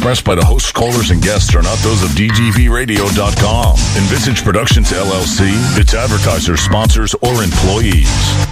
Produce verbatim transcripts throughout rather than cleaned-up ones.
expressed by the hosts, callers, and guests are not those of D G V radio dot com, Envisage Productions, L L C, its advertisers, sponsors, or employees.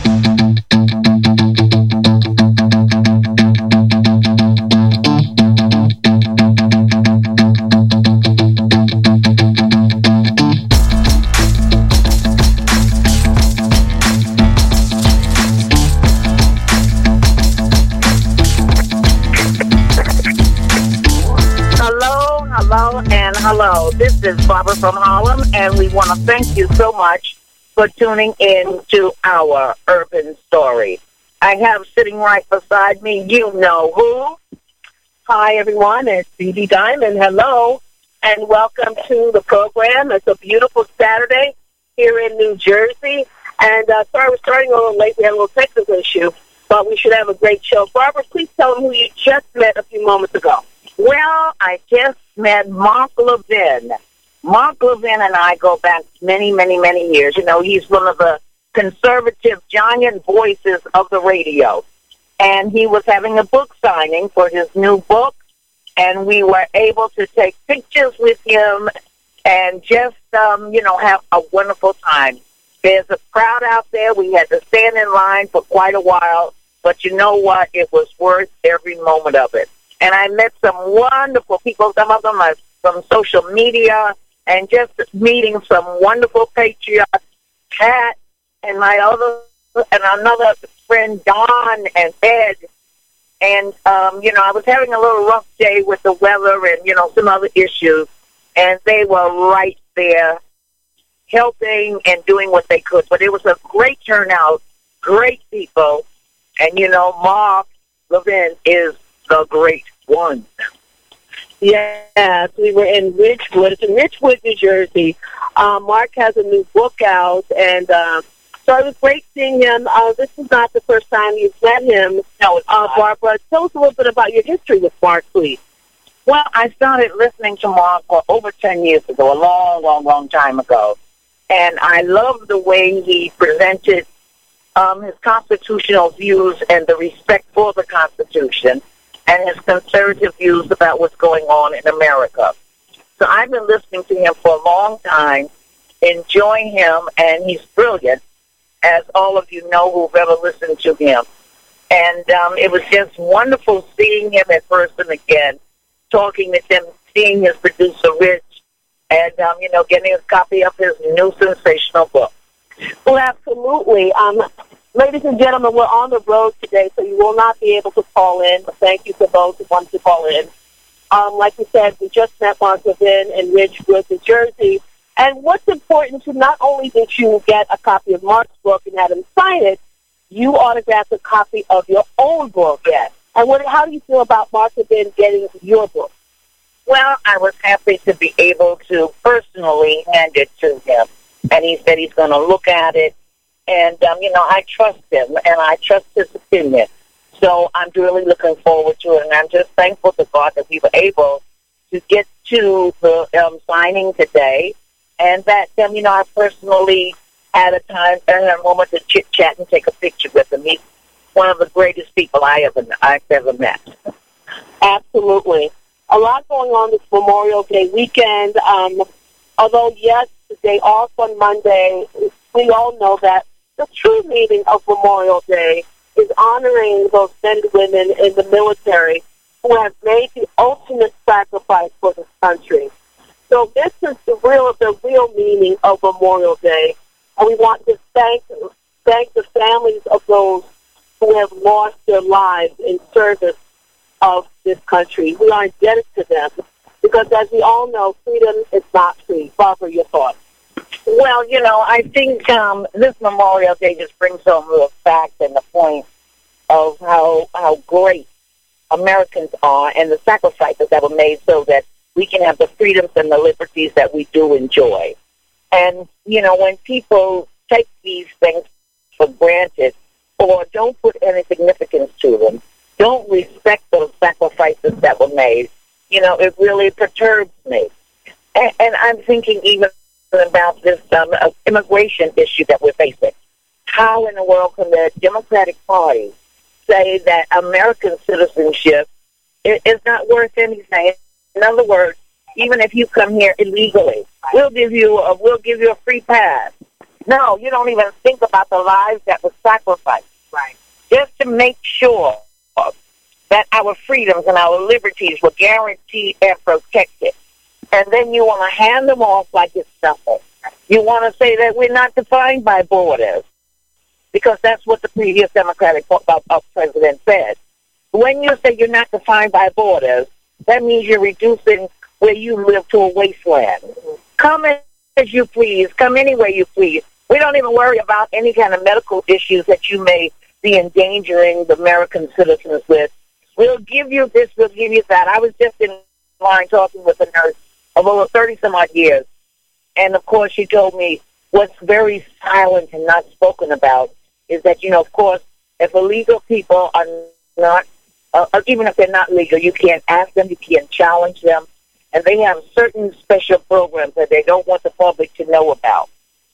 Hello, this is Barbara from Harlem, and we want to thank you so much for tuning in to our urban story. I have sitting right beside me, you know who. Hi, everyone. It's Dee Dee Diamond. Hello, and welcome to the program. It's a beautiful Saturday here in New Jersey. And uh, sorry, we're starting a little late. We had a little technical issue, but we should have a great show. Barbara, please tell them who you just met a few moments ago. Well, I just met Mark Levin. Mark Levin and I go back many, many, many years. You know, he's one of the conservative giant voices of the radio. And he was having a book signing for his new book, and we were able to take pictures with him and just, um, you know, have a wonderful time. There's a crowd out there. We had to stand in line for quite a while, but you know what? It was worth every moment of it. And I met some wonderful people, some of them are from social media, and just meeting some wonderful patriots, Pat and my other, and another friend, Don and Ed. And, um, you know, I was having a little rough day with the weather and, you know, some other issues, and they were right there helping and doing what they could. But it was a great turnout, great people, and, you know, Mark Levin is the great one. Yes, we were in Ridgewood. It's in Ridgewood, New Jersey. Uh, Mark has a new book out, and uh, so it was great seeing him. Uh, this is not the first time you've met him. No, it's uh, not. Barbara, tell us a little bit about your history with Mark, please. Well, I started listening to Mark for over ten years ago, a long, long, long time ago, and I loved the way he presented um, his constitutional views and the respect for the Constitution, and his conservative views about what's going on in America. So I've been listening to him for a long time, enjoying him, and he's brilliant, as all of you know who've ever listened to him. And um, it was just wonderful seeing him in person again, talking with him, seeing his producer, Rich, and, um, you know, getting a copy of his new sensational book. Well, absolutely. Um, Ladies and gentlemen, we're on the road today, so you will not be able to call in. But thank you for those who want to call in. Um, like we said, we just met Mark Levin in Ridgewood, New Jersey. And what's important to not only did you get a copy of Mark's book and have him sign it, you autographed a copy of your own book. Yes. And what, how do you feel about Mark Levin getting your book? Well, I was happy to be able to personally hand it to him. And he said he's going to look at it. And, um, you know, I trust him, and I trust his opinion. So I'm really looking forward to it, and I'm just thankful to God that we were able to get to the um, signing today, and that, um, you know, I personally had a time and a moment to chit-chat and take a picture with him. He's one of the greatest people I ever, I've ever met. Absolutely. A lot going on this Memorial Day weekend. Um, although, yes, the day off on Monday, we all know that the true meaning of Memorial Day is honoring those men and women in the military who have made the ultimate sacrifice for this country. So this is the real, the real meaning of Memorial Day, and we want to thank thank the families of those who have lost their lives in service of this country. We are indebted to them because, as we all know, freedom is not free. Barbara, your thoughts? Well, you know, I think um, this Memorial Day just brings home the fact and the point of how how great Americans are and the sacrifices that were made so that we can have the freedoms and the liberties that we do enjoy. And, you know, when people take these things for granted or don't put any significance to them, don't respect those sacrifices that were made, you know, it really perturbs me. And, and I'm thinking even about this um, uh, immigration issue that we're facing. How in the world can the Democratic Party say that American citizenship is not worth anything? In other words, even if you come here illegally, we'll give you a, we'll give you a free pass. No, you don't even think about the lives that were sacrificed. Right. Just to make sure that our freedoms and our liberties were guaranteed and protected. And then you want to hand them off like it's nothing. You want to say that we're not defined by borders, because that's what the previous Democratic president said. When you say you're not defined by borders, that means you're reducing where you live to a wasteland. Come as you please. Come any way you please. We don't even worry about any kind of medical issues that you may be endangering the American citizens with. We'll give you this, we'll give you that. I was just in line talking with a nurse of over thirty-some-odd years, and, of course, she told me what's very silent and not spoken about is that, you know, of course, if illegal people are not, uh, even if they're not legal, you can't ask them, you can't challenge them, and they have certain special programs that they don't want the public to know about,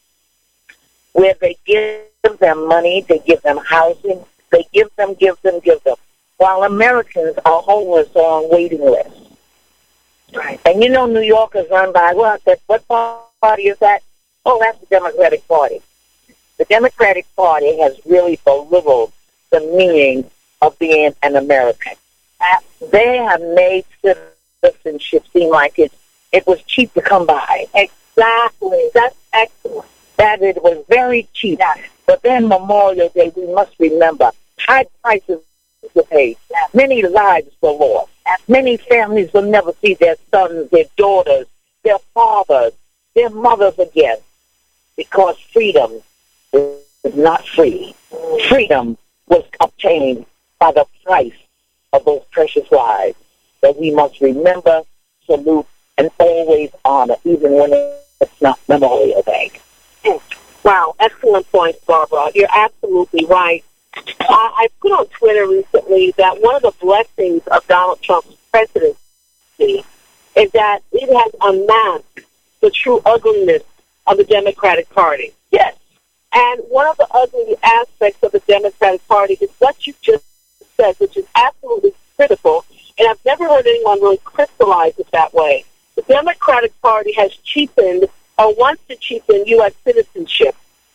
where they give them money, they give them housing, they give them, give them, give them, while Americans are homeless or on waiting lists. Right. And you know New York is run by, well, what party is that? Oh, that's the Democratic Party. The Democratic Party has really belittled the meaning of being an American. They have made citizenship seem like it, it was cheap to come by. Exactly. That's excellent. That it was very cheap. Yeah. But then Memorial Day, we must remember, high prices were paid. Yeah. Many lives were lost. Many families will never see their sons, their daughters, their fathers, their mothers again, because freedom is not free. Freedom was obtained by the price of those precious lives that we must remember, salute, and always honor, even when it's not Memorial Day. Wow, excellent point, Barbara. You're absolutely right. I, I put on Twitter recently that one of the blessings of Donald Trump's presidency is that it has unmasked the true ugliness of the Democratic Party. Yes. And one of the ugly aspects of the Democratic Party is what you just said, which is absolutely critical, and I've never heard anyone really crystallize it that way. The Democratic Party has cheapened, or wants to cheapen, U S citizenship.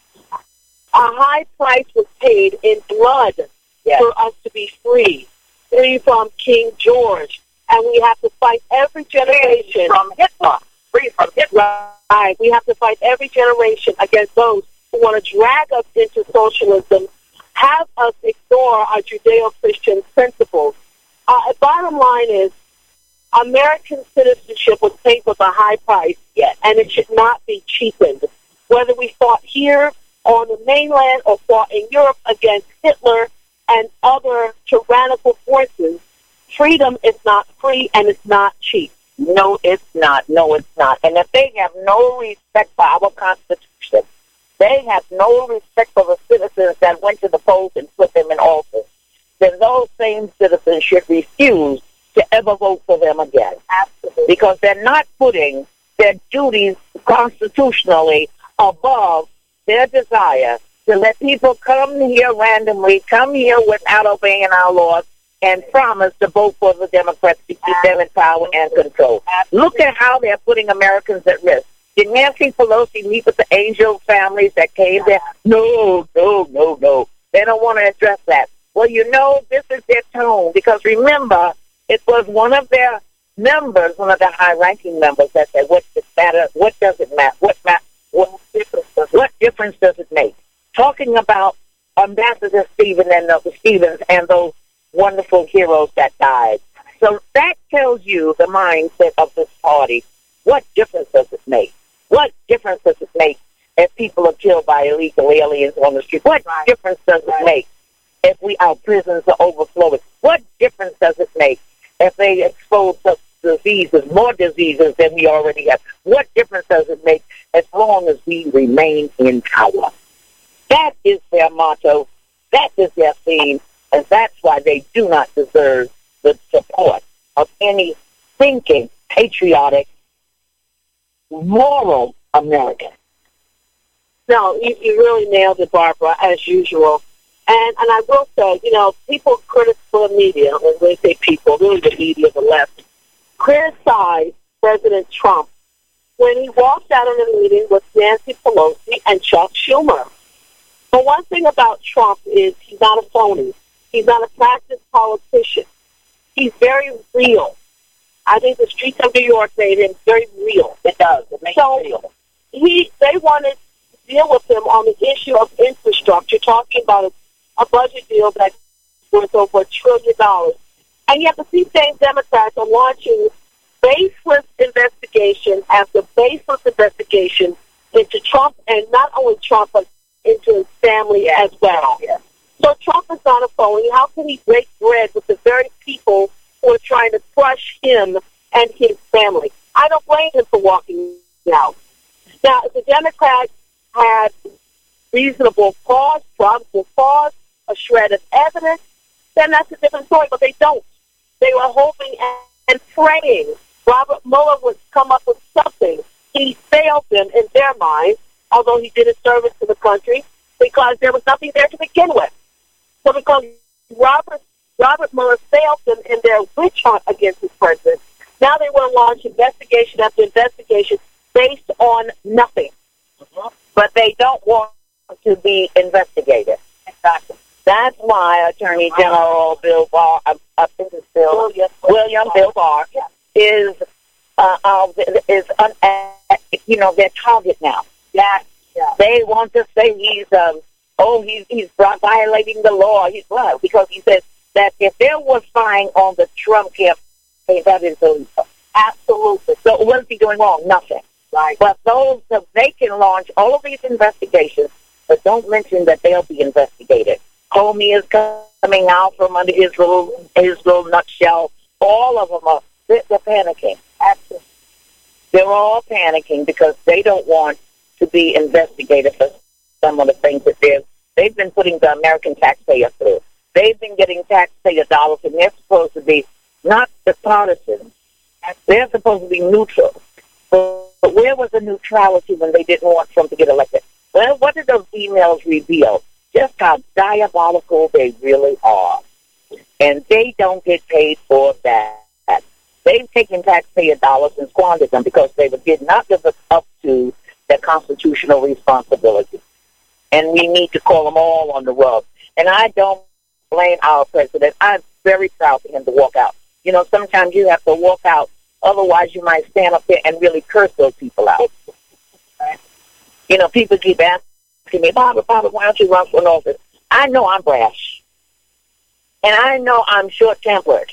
A high price was paid in blood yes. for us to be free, free from King George. And we have to fight every generation. Free from Hitler. Free from Hitler. Right. We have to fight every generation against those who want to drag us into socialism, have us ignore our Judeo-Christian principles. Uh, bottom line is, American citizenship was paid with a high price, yes, and it should not be cheapened. Whether we fought here on the mainland or fought in Europe against Hitler and other tyrannical forces, freedom is not free and it's not cheap. No, it's not. No, it's not. And if they have no respect for our Constitution, they have no respect for the citizens that went to the polls and put them in office, then those same citizens should refuse to ever vote for them again. Absolutely. Because they're not putting their duties constitutionally above their desire to let people come here randomly, come here without obeying our laws, and promise to vote for the Democrats to keep them in power and control. Absolutely. Look at how they're putting Americans at risk. Did Nancy Pelosi meet with the Angel families that came there? No, no, no, no. They don't want to address that. Well, you know, this is their tone, because remember, it was one of their members, one of the high-ranking members, that said, "What does it matter? What does it matter? What matter? What difference does, what difference does it make?" Talking about Ambassador Stephen and uh, Stevens and those wonderful heroes that died. So that tells you the mindset of this party. What difference does it make? What difference does it make if people are killed by illegal aliens on the street? What right. difference does right. it make if we our prisons are overflowing? What difference does it make if they expose us to diseases, more diseases than we already have? What difference does it make as long as we remain in power? That is their motto. That is their theme. And that's why they do not deserve the support of any thinking, patriotic, moral American. No, you, you really nailed it, Barbara, as usual. And and I will say, you know, people critical of media, when they say people, really the media, the left, criticized President Trump when he walked out of a meeting with Nancy Pelosi and Chuck Schumer. But one thing about Trump is he's not a phony. He's not a practiced politician. He's very real. I think the streets of New York made him very real. It does. It makes so it real. He, they wanted to deal with him on the issue of infrastructure, talking about a, a budget deal that's worth over a trillion dollars. And yet the same Democrats are launching baseless investigation after baseless investigation into Trump, and not only Trump, but into his family as well. Yeah. So Trump is not a phony. How can he break bread with the very people who are trying to crush him and his family? I don't blame him for walking out. Now, if the Democrats had reasonable cause, probable cause, a shred of evidence, then that's a different story, but they don't. They were hoping and praying Robert Mueller would come up with something. He failed them in their minds, although he did a service to the country, because there was nothing there to begin with. So because Robert Robert Mueller failed them in their witch hunt against his president, now they want to launch investigation after investigation based on nothing. Mm-hmm. But they don't want to be investigated. Exactly. That's why Attorney General Bill Barr, I, I think it's Bill, William, William Bill Barr, yeah. is, uh, uh, is un, uh, you know, their target now. Yeah. yeah. They want to say he's, um, oh, he's he's violating the law. He's right, because he said that if there was spying on the Trump campaign, that is illegal. Absolutely. So what is he doing wrong? Nothing. Right. But those, they can launch all of these investigations, but don't mention that they'll be investigated. Comey is coming out from under his little, his little nutshell. All of them are, they're, they're panicking. Absolutely. They're all panicking because they don't want to be investigated for some of the things that they've, they've been putting the American taxpayer through. They've been getting taxpayer dollars, and they're supposed to be not the partisan. They're supposed to be neutral. But, but where was the neutrality when they didn't want Trump to get elected? Well, what did those emails reveal? Just how diabolical they really are. And they don't get paid for that. They've taken taxpayer dollars and squandered them because they did not live up to their constitutional responsibility. And we need to call them all on the rug. And I don't blame our president. I'm very proud for him to walk out. You know, sometimes you have to walk out. Otherwise, you might stand up there and really curse those people out. You know, people keep asking me, Barbara, Barbara, why don't you run for an office? I know I'm brash. And I know I'm short-tempered.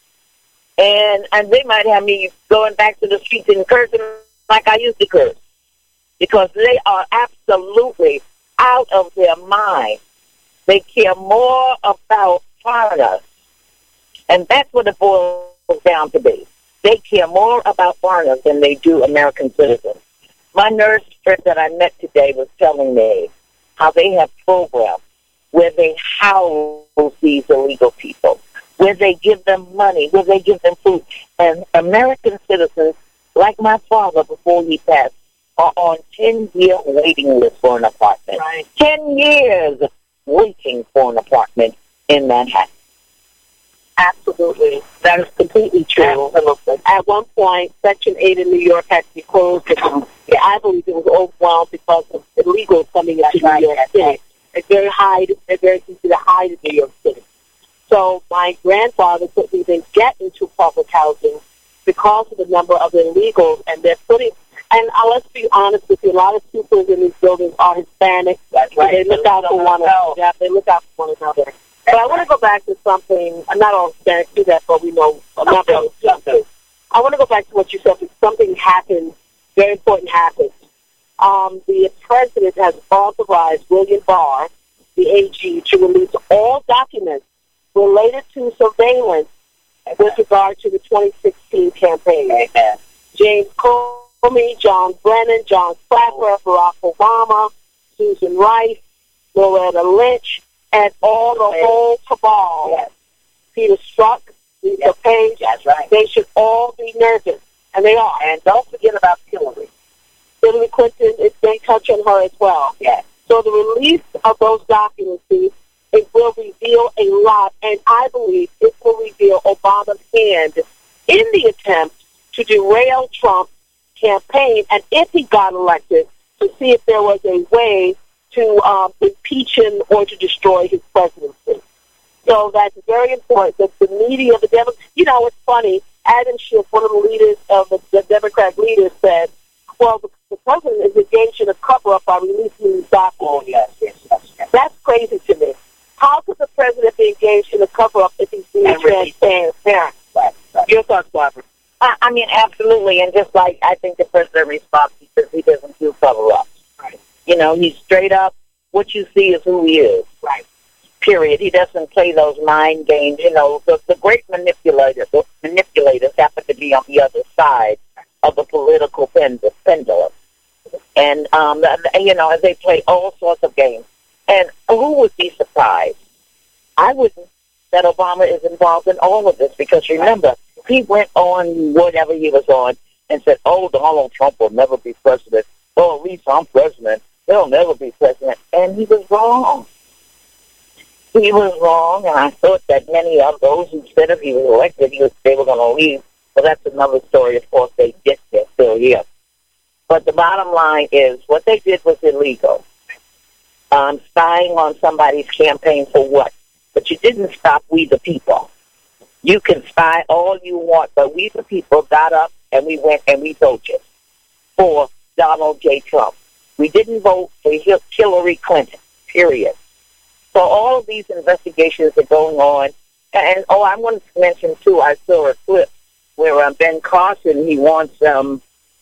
And and they might have me going back to the streets and cursing like I used to curse. Because they are absolutely out of their mind. They care more about foreigners. And that's what it boils down to be. They care more about foreigners than they do American citizens. My nurse friend that I met today was telling me how they have programs where they house these illegal people, where they give them money, where they give them food. And American citizens, like my father before he passed, are on ten-year waiting list for an apartment. Right. Ten years waiting for an apartment in Manhattan. Absolutely. That is completely true. Absolutely. At one point, Section eight in New York had to be closed because yeah, I believe it was overwhelmed because of illegals coming into New York City. It's very hide. They're very easy to hide in New York City. So my grandfather couldn't even get into public housing because of the number of illegals, and they're putting. And uh, let's be honest with you, a lot of people in these buildings are Hispanic. That's right. They look out for one another. Yeah, they look out for one another. But I want to go back to something. I'm not all Hispanic do that, but we know. I'm not really something. I want to go back to what you said. Something happened. Very important happened. Um, the president has authorized William Barr, the A G, to release all documents related to surveillance with regard to the twenty sixteen campaign. Amen. James Comey, John Brennan, John Clapper, Barack Obama, Susan Rice, Loretta Lynch, and all the whole cabal. Yes. Peter Strzok, Lisa yes. Page. That's right. They should all be nervous, and they are. And don't forget about Hillary. Hillary Clinton, it may touch on her as well. Yes. So the release of those documents, it will reveal a lot, and I believe it will reveal Obama's hand in the attempt to derail Trump's campaign, and if he got elected, to see if there was a way to um, impeach him or to destroy his presidency. So that's very important that the media, the Democrats, you know, it's funny, Adam Schiff, one of the leaders of the, the Democrat leaders, said, well, the, the president is engaged in a cover-up by releasing these documents. Oh, yes, yes, yes, yes. That's crazy to me. How could the president be engaged in a cover-up if he's being transparent? Right, right. Your thoughts, Barbara? I, I mean, absolutely. And just like I think the president responds because he doesn't do cover-ups. Right. You know, he's straight up. What you see is who he is. Right. Period. He doesn't play those mind games. You know, the, the great manipulators, the manipulators happen to be on the other side of the political pendulum. And, um, you know, they play all sorts of games. And who would be surprised? I wouldn't that Obama is involved in all of this because, remember, he went on whatever he was on and said, oh, Donald Trump will never be president. Well, at least I'm president. He'll never be president. And he was wrong. He was wrong, and I thought that many of those who said if he was elected, he was, they were going to leave. But that's another story. Of course, they did. They're still here. But the bottom line is what they did was illegal. Um, spying on somebody's campaign for what? But you didn't stop we the people. You can spy all you want, but we the people got up and we went and we voted for Donald J. Trump. We didn't vote for Hillary Clinton, period. So all of these investigations are going on. And, oh, I wanted to mention, too, I saw a clip where um, Ben Carson, he wants, um,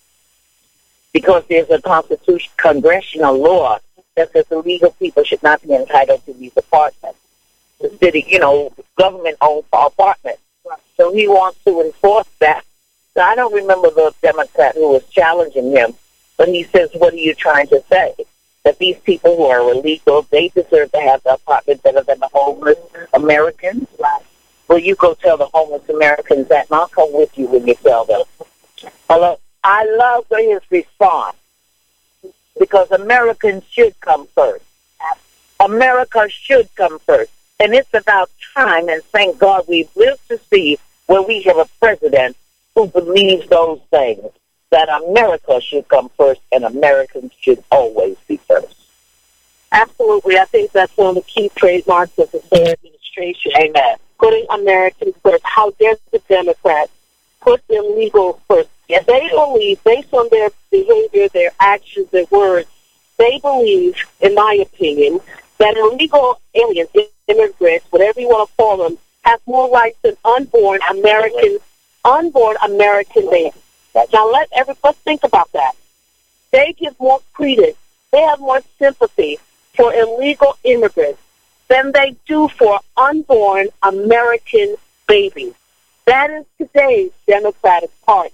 because there's a constitution, congressional law that says illegal people should not be entitled to these apartments. The city, you know, government-owned apartments. So he wants to enforce that. So I don't remember the Democrat who was challenging him, but he says, what are you trying to say? That these people who are illegal, they deserve to have the apartment better than the homeless Americans? Well, you go tell the homeless Americans that, and I'll come with you when you tell them. Hello? I love his response, because Americans should come first. America should come first. And it's about time, and thank God we've lived to see where we have a president who believes those things, that America should come first and Americans should always be first. Absolutely. I think that's one of the key trademarks of the Ford administration. Amen. Putting Americans first. How dare the Democrats put them legal first? Yes, they believe, based on their behavior, their actions, their words, they believe, in my opinion, that illegal aliens, immigrants, whatever you want to call them, have more rights than unborn American, unborn American babies. Now let every let's think about that. They give more credence, they have more sympathy for illegal immigrants than they do for unborn American babies. That is today's Democratic Party.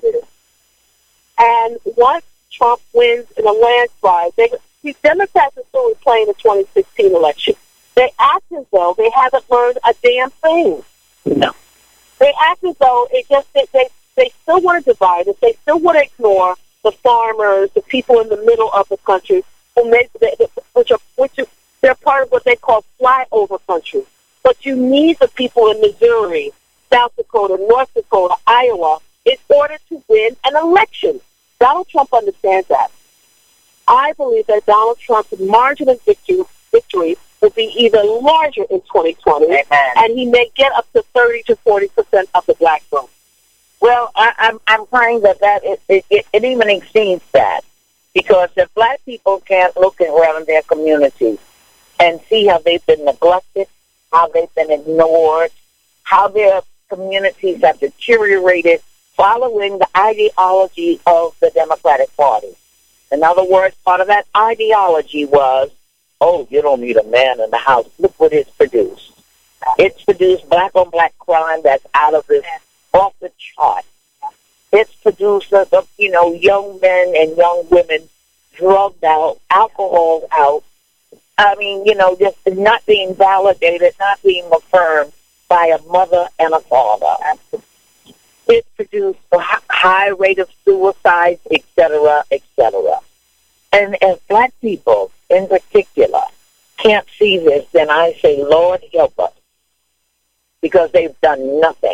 And once Trump wins in a landslide, they, the Democrats are still replaying the twenty sixteen election. They act as though they haven't learned a damn thing. No. They act as though it just they, they they still want to divide us. They still want to ignore the farmers, the people in the middle of the country, who make they, which are which are, they're part of what they call flyover country. But you need the people in Missouri, South Dakota, North Dakota, Iowa, in order to win an election. Donald Trump understands that. I believe that Donald Trump's margin of victory, victory will be even larger in twenty twenty, Amen. And he may get up to thirty to forty percent of the black vote. Well, I, I'm I'm praying that that it, it, it, it even exceeds that, because if black people can't look around their communities and see how they've been neglected, how they've been ignored, how their communities have deteriorated following the ideology of the Democratic Party. In other words, part of that ideology was, oh, you don't need a man in the house. Look what it's produced. It's produced black-on-black crime that's out of this, off the chart. It's produced, uh, you know, young men and young women drugged out, alcohol out. I mean, you know, just not being validated, not being affirmed by a mother and a father. It produced a high rate of suicides, et cetera, et cetera. And as black people, in particular, can't see this, then I say, Lord, help us, because they've done nothing.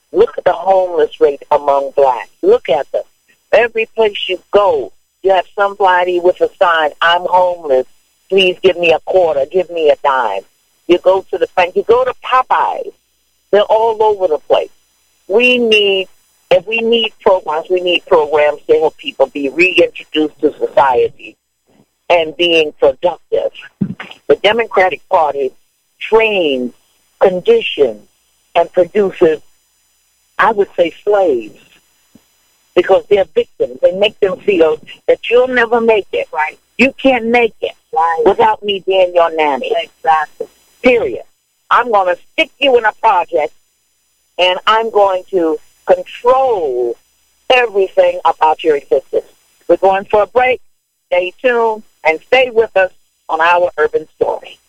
Look at the homeless rate among blacks. Look at them. Every place you go, you have somebody with a sign, I'm homeless. Please give me a quarter. Give me a dime. You go to the bank. You go to Popeyes. They're all over the place. We need, if we need programs, we need programs to help people be reintroduced to society and being productive. The Democratic Party trains, conditions, and produces, I would say, slaves, because they're victims. They make them feel that you'll never make it. Right? You can't make it right without me being your nanny. Exactly. Period. I'm going to stick you in a project, and I'm going to control everything about your existence. We're going for a break. Stay tuned and stay with us on our Urban Story.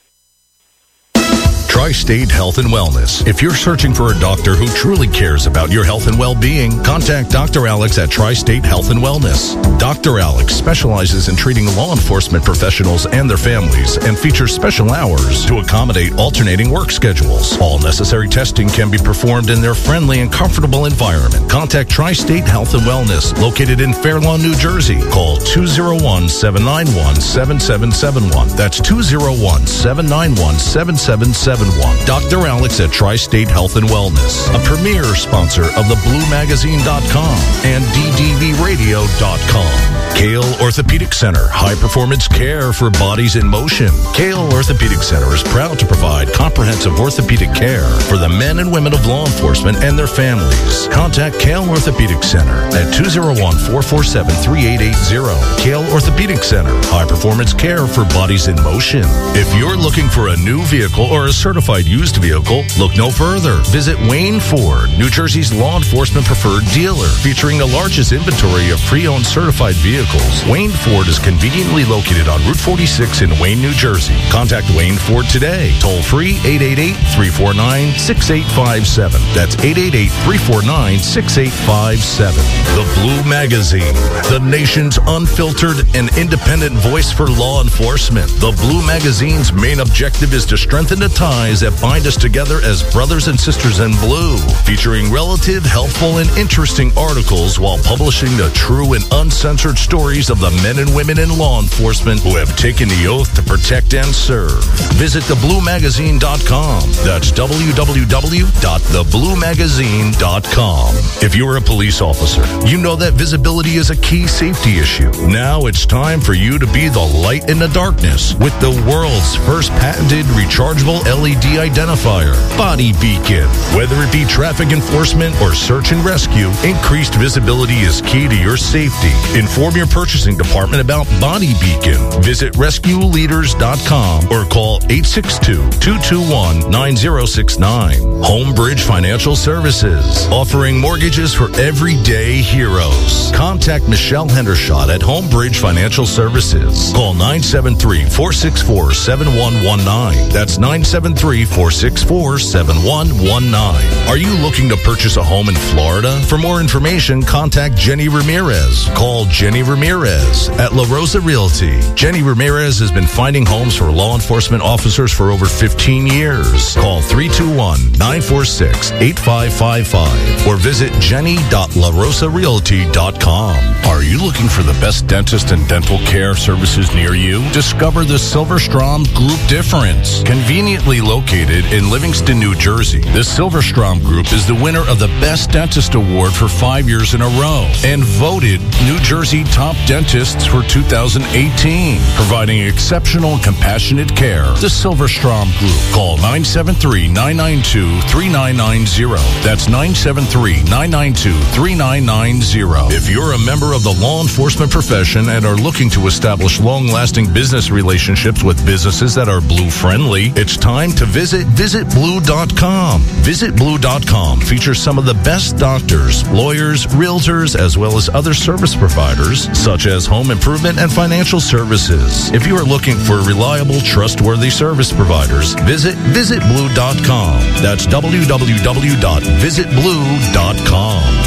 Tri-State Health and Wellness. If you're searching for a doctor who truly cares about your health and well-being, contact Doctor Alex at Tri-State Health and Wellness. Doctor Alex specializes in treating law enforcement professionals and their families and features special hours to accommodate alternating work schedules. All necessary testing can be performed in their friendly and comfortable environment. Contact Tri-State Health and Wellness, located in Fair Lawn, New Jersey. Call two oh one, seven nine one, seven seven seven one. That's two oh one, seven nine one, seven seven seven one. Doctor Alex at Tri-State Health and Wellness, a premier sponsor of the blue magazine dot com and D D V radio dot com. Kale Orthopedic Center, high-performance care for bodies in motion. Kale Orthopedic Center is proud to provide comprehensive orthopedic care for the men and women of law enforcement and their families. Contact Kale Orthopedic Center at two oh one, four four seven, three eight eight oh. Kale Orthopedic Center, high-performance care for bodies in motion. If you're looking for a new vehicle or a certified used vehicle, look no further. Visit Wayne Ford, New Jersey's law enforcement preferred dealer, featuring the largest inventory of pre-owned certified vehicles. Wayne Ford is conveniently located on Route forty-six in Wayne, New Jersey. Contact Wayne Ford today. Toll free eight eight eight, three four nine, six eight five seven. That's eight eight eight, three four nine, six eight five seven. The Blue Magazine, the nation's unfiltered and independent voice for law enforcement. The Blue Magazine's main objective is to strengthen the ties that bind us together as brothers and sisters in blue, featuring relative, helpful, and interesting articles while publishing the true and uncensored stories of the men and women in law enforcement who have taken the oath to protect and serve. Visit the blue magazine dot com. That's w w w dot the blue magazine dot com. If you're a police officer, you know that visibility is a key safety issue. Now it's time for you to be the light in the darkness with the world's first patented rechargeable L E D identifier, Body Beacon. Whether it be traffic enforcement or search and rescue, increased visibility is key to your safety. Inform your purchasing department about Body Beacon. Visit rescue leaders dot com or call eight six two, two two one, nine zero six nine. Homebridge Financial Services, offering mortgages for everyday heroes. Contact Michelle Hendershot at Homebridge Financial Services. Call nine seven three, four six four, seven one one nine. That's nine seven three, four six four, seven one one nine. Are you looking to purchase a home in Florida? For more information, contact Jenny Ramirez. Call Jenny Ramirez at La Rosa Realty. Jenny Ramirez has been finding homes for law enforcement officers for over fifteen years. Call three two one, nine four six, eight five five five or visit jenny dot la rosa realty dot com. Are you looking for the best dentist and dental care services near you? Discover the Silverstrom Group Difference. Conveniently located in Livingston, New Jersey, the Silverstrom Group is the winner of the Best Dentist Award for five years in a row and voted New Jersey Top Dentists for two thousand eighteen, providing exceptional and compassionate care. The Silverstrom Group. Call nine seven three, nine nine two, three nine nine zero. That's nine seven three, nine nine two, three nine nine zero. If you're a member of the law enforcement profession and are looking to establish long-lasting business relationships with businesses that are blue-friendly, it's time to visit visit blue dot com. visit blue dot com features some of the best doctors, lawyers, realtors, as well as other service providers, such as home improvement and financial services. If you are looking for reliable, trustworthy service providers, visit visit blue dot com. That's w w w dot visit blue dot com.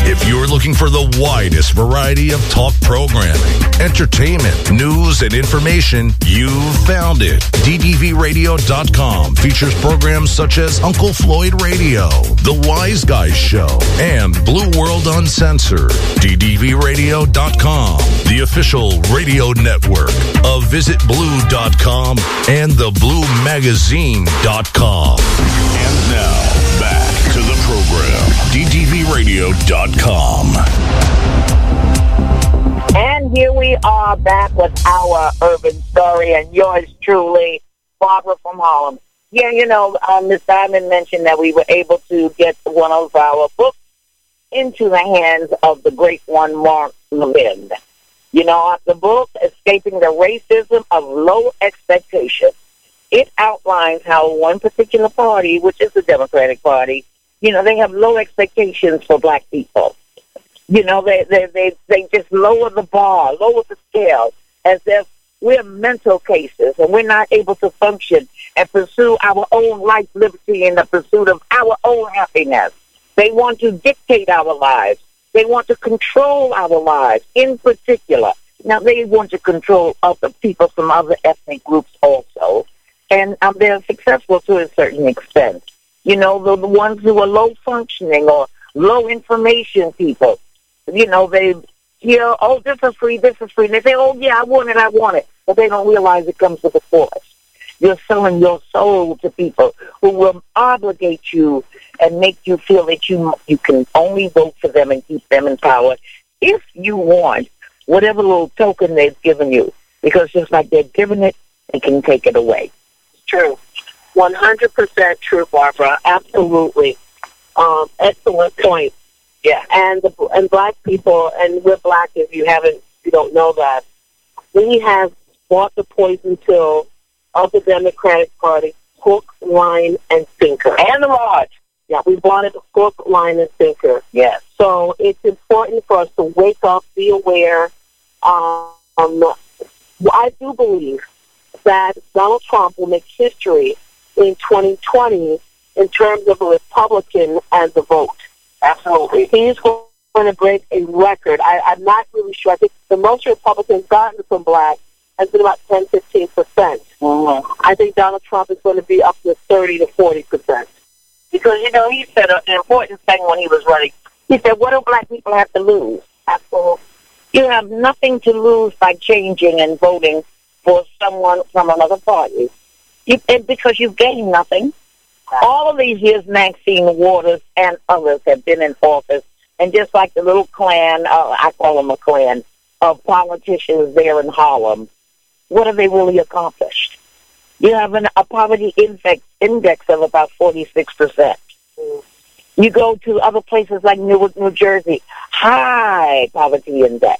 If you're looking for the widest variety of talk programming, entertainment, news, and information, you've found it. D D V radio dot com features programs such as Uncle Floyd Radio, The Wise Guys Show, and Blue World Uncensored. D D V radio dot com, the official radio network of visit blue dot com and the blue magazine dot com. And now, back to the program. D D V radio dot com. And here we are back with our urban story, and yours truly, Barbara from Harlem. Yeah, you know, um, Miz Diamond mentioned that we were able to get one of our books into the hands of the great one, Mark Levin. You know, the book, Escaping the Racism of Low Expectations. It outlines how one particular party, which is the Democratic Party, you know, they have low expectations for black people. You know, they they they, they just lower the bar, lower the scale, as if we're mental cases and we're not able to function and pursue our own life, liberty, in the pursuit of our own happiness. They want to dictate our lives. They want to control our lives in particular. Now, they want to control other people from other ethnic groups also, and um, they're successful to a certain extent. You know, the, the ones who are low functioning or low information people, you know, they hear, oh, this is free, this is free. And they say, oh, yeah, I want it, I want it. But they don't realize it comes with a cost. You're selling your soul to people who will obligate you and make you feel that you you can only vote for them and keep them in power if you want whatever little token they've given you. Because just like they're giving it, they can take it away. True. one hundred percent true, Barbara. Absolutely. Um, excellent point. Yeah. And the, and black people, and we're black if you haven't, you don't know that, we have bought the poison pill of the Democratic Party, hook, line, and sinker. And the rod. Yeah, we bought it hook, line, and sinker. Yes. So it's important for us to wake up, be aware. Um, I do believe that Donald Trump will make history in twenty twenty in terms of a Republican and the vote. Absolutely. He's going to break a record. I, I'm not really sure. I think the most Republicans gotten from black has been about ten, fifteen percent. Mm-hmm. I think Donald Trump is going to be up to thirty to forty percent. Because, you know, he said an important thing when he was running. He said, what do black people have to lose? Absolutely. You have nothing to lose by changing and voting for someone from another party. You, and because you've gained nothing. All of these years, Maxine Waters and others have been in office, and just like the little clan, uh, I call them a clan, of politicians there in Harlem, what have they really accomplished? You have an, a poverty index, index of about forty-six percent. Mm. You go to other places like Newark, New Jersey, high poverty index.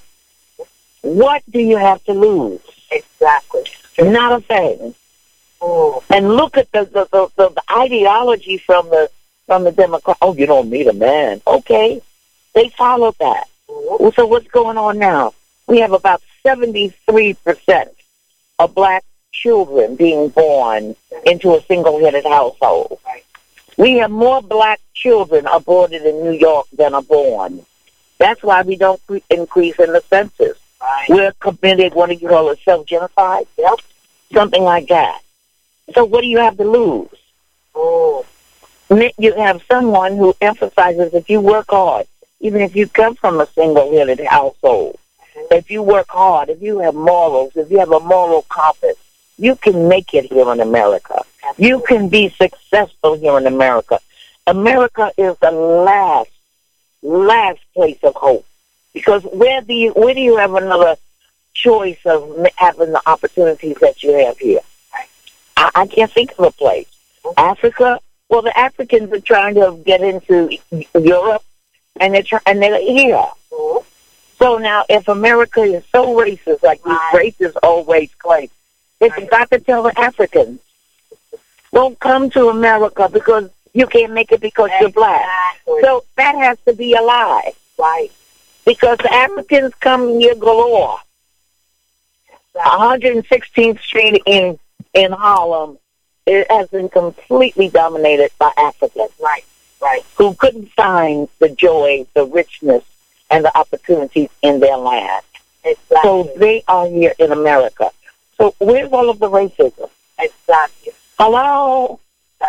What do you have to lose? Exactly. Not a thing. Oh. And look at the the, the, the the ideology from the from the Democrat. Oh, you don't need a man. Okay. They followed that. Mm-hmm. So what's going on now? We have about seventy-three percent of black children being born into a single-headed household. Right. We have more black children aborted in New York than are born. That's why we don't pre- increase in the census. Right. We're committed, what do you call it, self-genocide? Yep. Something like that. So what do you have to lose? Oh. You have someone who emphasizes if you work hard, even if you come from a single-headed household, mm-hmm. if you work hard, if you have morals, if you have a moral compass, you can make it here in America. Absolutely. You can be successful here in America. America is the last, last place of hope. Because where do you, where do you have another choice of having the opportunities that you have here? I, I can't think of a place. Africa, well, the Africans are trying to get into Europe, and they're try, and they're here. Mm-hmm. So now, if America is so racist, like these racists always claim, they've got to tell the Africans, don't come to America because you can't make it because exactly. you're black. So that has to be a lie. Right. Because the Africans come here galore. one hundred sixteenth Street in in Harlem, it has been completely dominated by Africans. Right. right, who couldn't find the joy, the richness, and the opportunities in their land. Exactly. So they are here in America. So where's all of the racism? Exactly. Hello?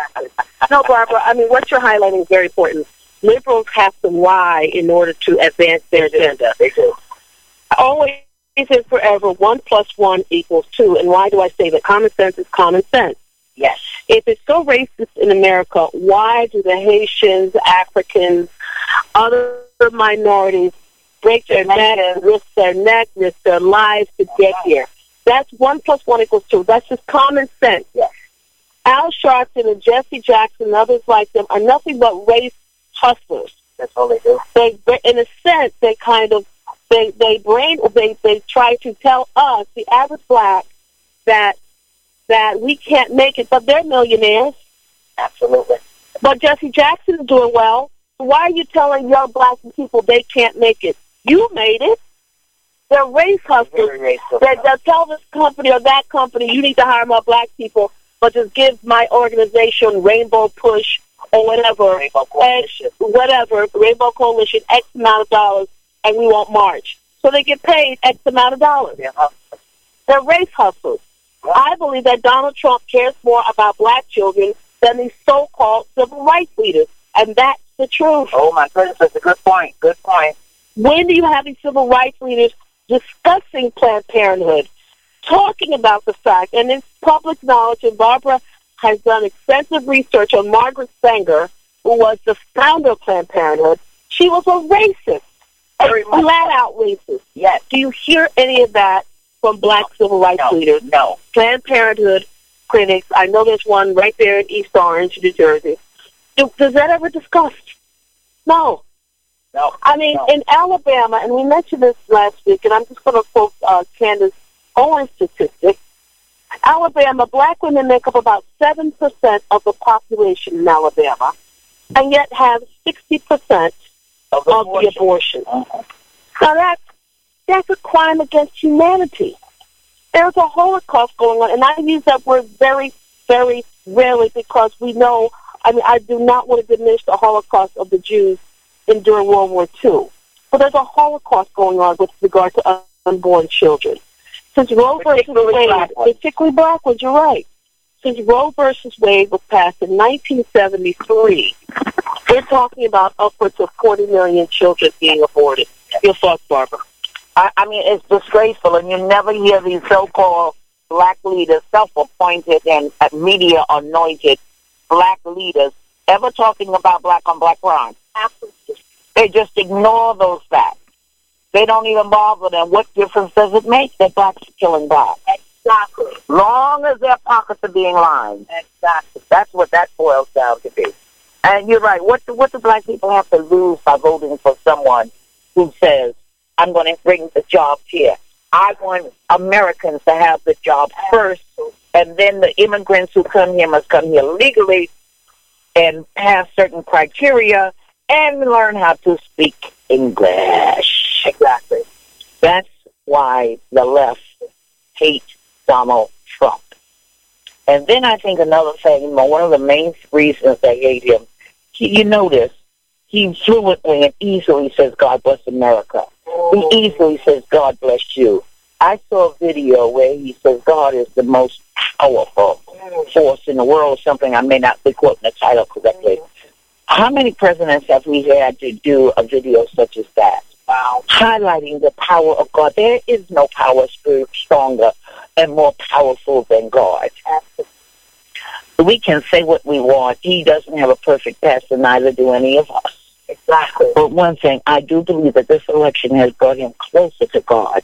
No, Barbara, I mean, what you're highlighting is very important. Liberals have to lie in order to advance their agenda. They do. Always and forever, one plus one equals two. And why do I say that? Common sense is common sense. Yes. If it's so racist in America, why do the Haitians, Africans, other minorities break their neck, risk their neck, risk their lives to get here? That's one plus one equals two. That's just common sense. Yes. Al Sharpton and Jesse Jackson and others like them are nothing but race hustlers. That's all they do. They, in a sense, they kind of they they brain they they try to tell us, the average black, that that we can't make it, but they're millionaires. Absolutely. But Jesse Jackson is doing well. Why are you telling young black people they can't make it? You made it. They're race hustlers. They, they'll tell this company or that company, you need to hire more black people, but just give my organization Rainbow Push or whatever, Rainbow Coalition. X, whatever, Rainbow Coalition, X amount of dollars, and we won't march. So they get paid X amount of dollars. Yeah. They're race hustlers. Yeah. I believe that Donald Trump cares more about black children than these so-called civil rights leaders, and that's the truth. Oh, my goodness, that's a good point. Good point. When do you have these civil rights leaders discussing Planned Parenthood, talking about the fact, and it's public knowledge, and Barbara has done extensive research on Margaret Sanger, who was the founder of Planned Parenthood. She was a racist, a flat-out racist. Yes. Do you hear any of that from black no. civil rights no. leaders? No. Planned Parenthood critics, I know there's one right there in East Orange, New Jersey. Do, does that ever discuss? No. No. I mean, no. in Alabama, and we mentioned this last week, and I'm just going to quote uh, Candace Owens' statistic. Alabama, black women make up about seven percent of the population in Alabama, and yet have sixty percent of, of the abortion. Uh-huh. Now, that's, that's a crime against humanity. There's a Holocaust going on, and I use that word very, very rarely because we know, I mean, I do not want to diminish the Holocaust of the Jews in during World War Two. But there's a Holocaust going on with regard to unborn children. Since Roe versus Wade, particularly black ones, you're right. Since Roe versus Wade was passed in nineteen seventy-three, we're talking about upwards of forty million children being aborted. Your thoughts, Barbara? I, I mean, it's disgraceful, and you never hear these so-called black leaders, self-appointed and media anointed black leaders ever talking about black-on-black crime. Absolutely. They just ignore those facts. They don't even bother them. What difference does it make that blacks are killing blacks? Exactly. Long as their pockets are being lined. Exactly. That's what that boils down to be. And you're right. What do, what do black people have to lose by voting for someone who says, I'm going to bring the jobs here? I want Americans to have the job first, and then the immigrants who come here must come here legally and have certain criteria and learn how to speak English. Exactly. That's why the left hates Donald Trump. And then I think another thing, one of the main reasons they hate him, he, you notice, he fluently and easily says, God bless America. He easily says, God bless you. I saw a video where he says God is the most powerful force in the world, something I may not be quoting the title correctly. How many presidents have we had to do a video such as that? Wow. Highlighting the power of God. There is no power stronger and more powerful than God. We can say what we want. He doesn't have a perfect past, and neither do any of us. Exactly. But one thing, I do believe that this election has brought him closer to God.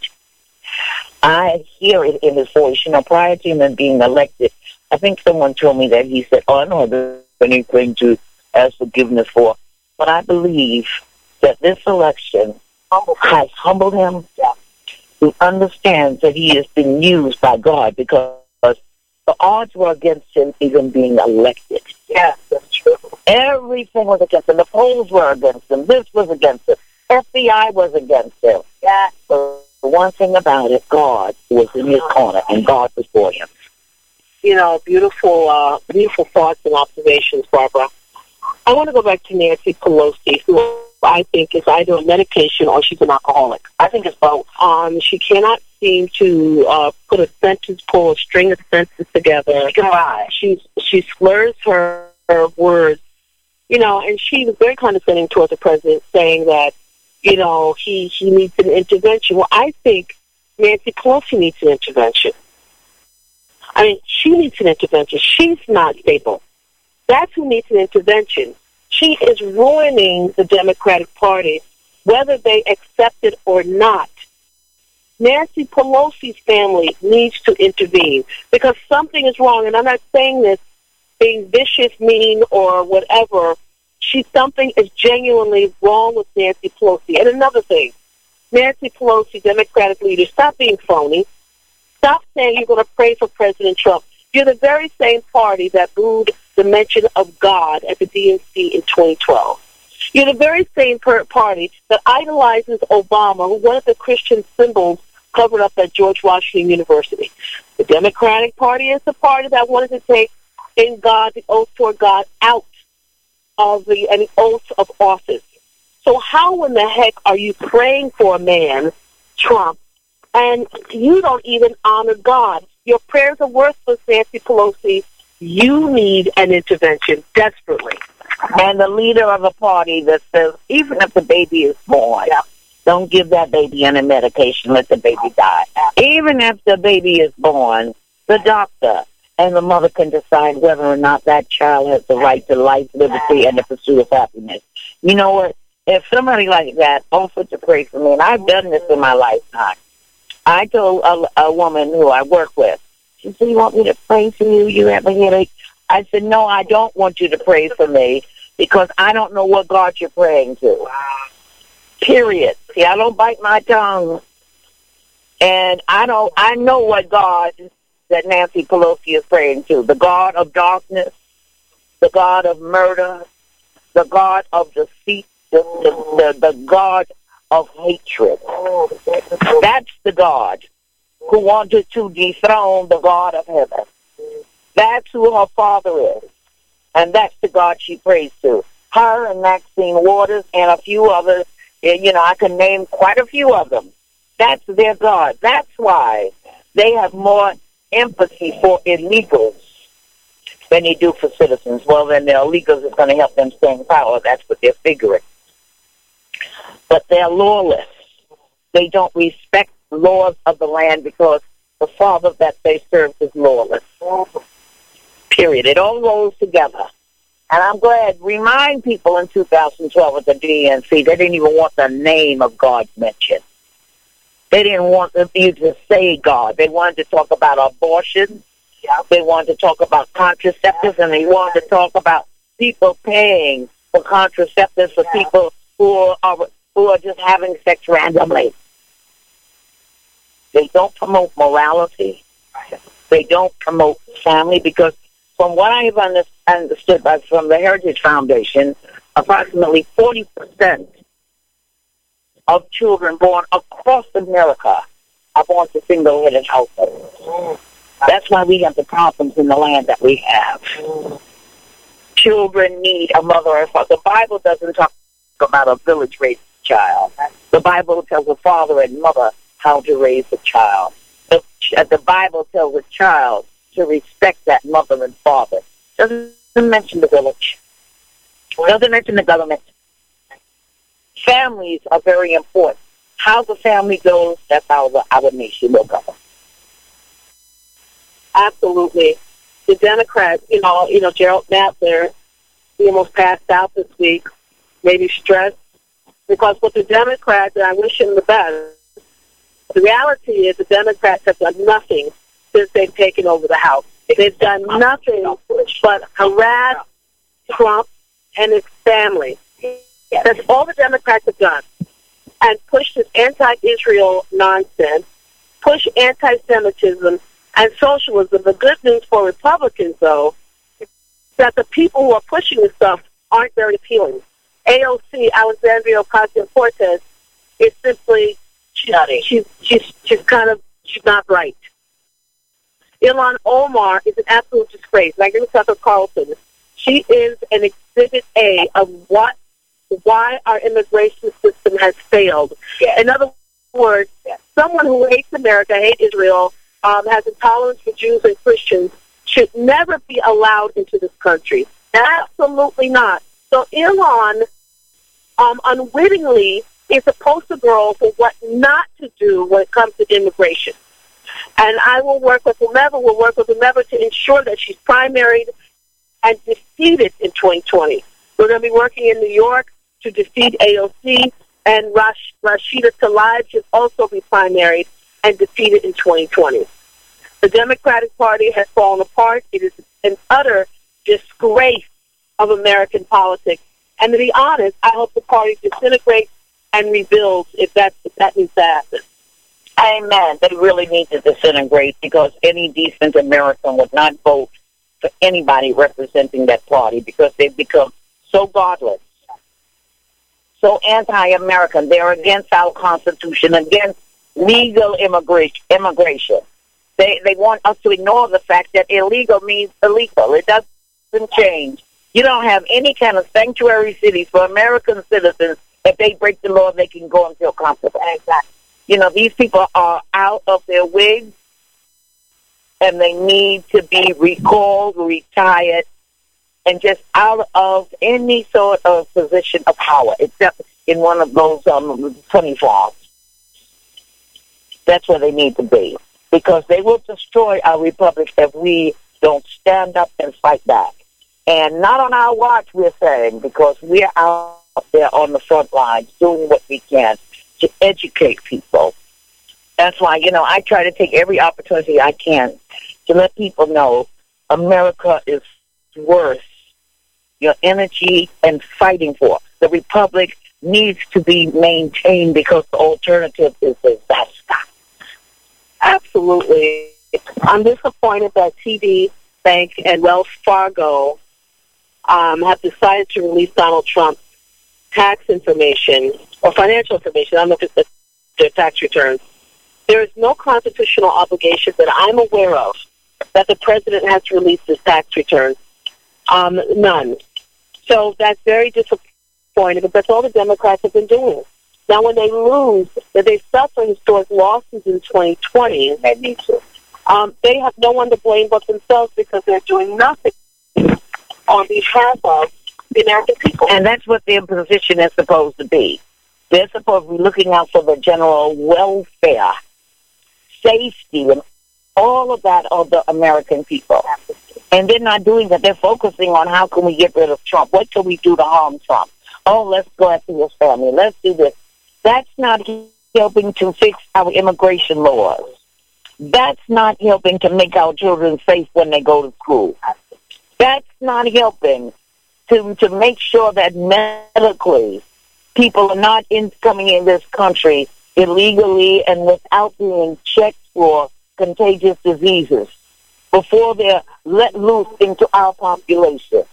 I hear it in his voice. You know, prior to him being elected, I think someone told me that he said, oh, I don't have anything to ask forgiveness for. But I believe that this election has humbled him. He understands that he has been used by God because the odds were against him even being elected. Yes, that's true. Everything was against him. The polls were against him. This was against him. F B I was against him. Yeah. But the one thing about it, God was in his corner, and God was for him. You know, beautiful, uh, beautiful thoughts and observations, Barbara. I want to go back to Nancy Pelosi, who I think is either on medication or she's an alcoholic. I think it's both. Um, she cannot seem to uh, put a sentence, pull a string of sentences together. She can lie. She, she slurs her, her words, you know, and she was very condescending towards the president, saying that, you know, he, he needs an intervention. Well, I think Nancy Pelosi needs an intervention. I mean, she needs an intervention. She's not stable. That's who needs an intervention. She is ruining the Democratic Party, whether they accept it or not. Nancy Pelosi's family needs to intervene because something is wrong. And I'm not saying this being vicious, mean, or whatever. She, something is genuinely wrong with Nancy Pelosi. And another thing, Nancy Pelosi, Democratic leader, stop being phony. Stop saying you're going to pray for President Trump. You're the very same party that booed the mention of God at the D N C in twenty twelve. You're the very same per- party that idolizes Obama, who one of the Christian symbols covered up at George Washington University. The Democratic Party is the party that wanted to take in God, the oath toward God, out of the, an oath of office. So how in the heck are you praying for a man, Trump, and you don't even honor God? Your prayers are worthless, Nancy Pelosi. You need an intervention desperately. And the leader of a party that says, even if the baby is born, yeah. don't give that baby any medication, let the baby die. Even if the baby is born, the doctor and the mother can decide whether or not that child has the right to life, liberty, and the pursuit of happiness. You know what? If somebody like that offered to pray for me, and I've done this in my lifetime, I told a, a woman who I work with, she said, you want me to pray for you? You have a headache? I said, no, I don't want you to pray for me because I don't know what God you're praying to. Period. See, I don't bite my tongue. And I don't, I know what God that Nancy Pelosi is praying to. The God of darkness, the God of murder, the God of deceit, the, the, the, the God of hatred. That's the God who wanted to dethrone the God of heaven. That's who her father is. And that's the God she prays to. Her and Maxine Waters and a few others, you know, I can name quite a few of them. That's their God. That's why they have more empathy for illegals than they do for citizens. Well, then the illegals is going to help them stay in power. That's what they're figuring. But they're lawless. They don't respect the laws of the land because the father that they serve is lawless. Period. It all rolls together. And I'm glad, remind people in two thousand twelve at the D N C, they didn't even want the name of God mentioned. They didn't want you to say God. They wanted to talk about abortion. Yeah. They wanted to talk about contraceptives, and they wanted to talk about people paying for contraceptives for yeah. people who are who are just having sex randomly. They don't promote morality. They don't promote family because, from what I have understood by, from the Heritage Foundation, approximately forty percent of children born across America are born to single-headed households. That's why we have the problems in the land that we have. Children need a mother and father. The Bible doesn't talk about a village-raised child. The Bible tells a father and mother how to raise a child. The, the Bible tells a child to respect that mother and father. Doesn't mention the village. Doesn't mention the government. Families are very important. How the family goes, that's how the, our nation will go. Absolutely. The Democrats, you know, you know, Gerald Nadler, he almost passed out this week, maybe stressed, because with the Democrats, and I wish him the best, the reality is the Democrats have done nothing since they've taken over the House. They've done nothing but harass Trump and his family. That's all the Democrats have done. And push this anti-Israel nonsense, push anti-Semitism and socialism. The good news for Republicans, though, is that the people who are pushing this stuff aren't very appealing. A O C, Alexandria Ocasio-Cortez, is simply, she's, she's, she's, she's kind of, she's not right. Ilhan Omar is an absolute disgrace. Like Tucker Carlson, She is an exhibit A of what, why our immigration system has failed. Yes. In other words, yes. someone who hates America, hates Israel, um, has intolerance for Jews and Christians, should never be allowed into this country. Absolutely not. So Iran, um, unwittingly, is a poster girl for what not to do when it comes to immigration. And I will work with whomever, will work with whomever to ensure that she's primaried and defeated in twenty twenty. We're going to be working in New York to defeat A O C, and Rash, Rashida Tlaib should also be primaried and defeated in twenty twenty. The Democratic Party has fallen apart. It is an utter disgrace of American politics. And to be honest, I hope the party disintegrates and rebuilds if that, if that needs to happen. Amen. They really need to disintegrate because any decent American would not vote for anybody representing that party because they've become so godless, so anti-American. They're against our Constitution, against legal immigration. immigration. They they want us to ignore the fact that illegal means illegal. It doesn't change. You don't have any kind of sanctuary cities for American citizens. If they break the law, they can go and feel comfortable. Exactly. You know, these people are out of their wigs, and they need to be recalled, retired, and just out of any sort of position of power, except in one of those um, funny farms. That's where they need to be, because they will destroy our republic if we don't stand up and fight back. And not on our watch, we're saying, because we're out there on the front lines doing what we can to educate people. That's why, you know, I try to take every opportunity I can to let people know America is worth your energy and fighting for. The republic needs to be maintained because the alternative is disaster. Absolutely. I'm disappointed that T D Bank and Wells Fargo um, have decided to release Donald Trump's tax information or financial information. I don't know if it's their tax returns. There is no constitutional obligation that I'm aware of that the president has to release his tax returns. Um, none. So that's very disappointing, but that's all the Democrats have been doing. Now, when they lose, that they suffer historic losses in twenty twenty, um, they have no one to blame but themselves because they're doing nothing on behalf of the American people. And that's what their position is supposed to be. They're supposed to be looking out for the general welfare, safety, and all of that of the American people. And they're not doing that. They're focusing on how can we get rid of Trump? What can we do to harm Trump? Oh, let's go after his family. Let's do this. That's not helping to fix our immigration laws. That's not helping to make our children safe when they go to school. That's not helping to to make sure that medically people are not in, coming in this country illegally and without being checked for contagious diseases before they're let loose into our population.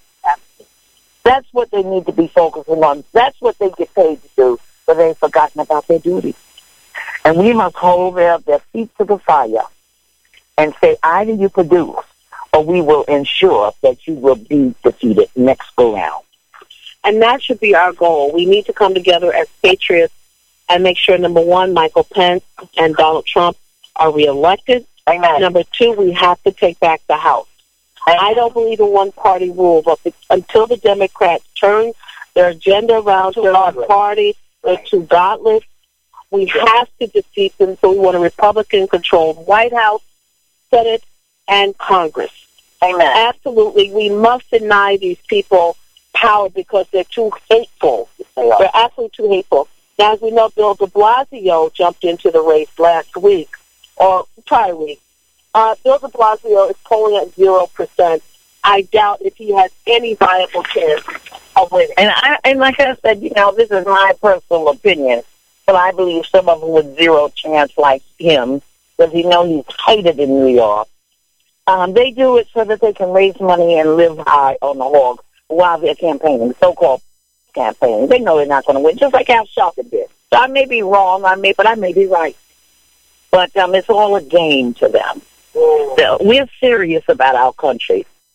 That's what they need to be focusing on. That's what they get paid to do, but they've forgotten about their duty. And we must hold their, their feet to the fire and say, either you produce or we will ensure that you will be defeated next go round. And that should be our goal. We need to come together as patriots and make sure, number one, Michael Pence and Donald Trump are reelected. Amen. Number two, we have to take back the House. Amen. I don't believe in one-party rule, but until the Democrats turn their agenda around to one party, they're too godless. We have to defeat them, so we want a Republican-controlled White House, Senate, and Congress. Amen. Absolutely. We must deny these people power because they're too hateful. They are. They're absolutely too hateful. Now, as we know, Bill de Blasio jumped into the race last week, or prior week. Uh, Bill de Blasio is polling at zero percent. I doubt if he has any viable chance of winning. And, I, and like I said, you know, this is my personal opinion, but I believe some of them with zero chance like him, because you know he's hated in New York. Um, they do it so that they can raise money and live high on the hog while they're campaigning, so-called campaigning. They know they're not going to win, just like Al Sharpton did. So I may be wrong, I may, but I may be right. But um, it's all a game to them. Mm. So we're serious about our country.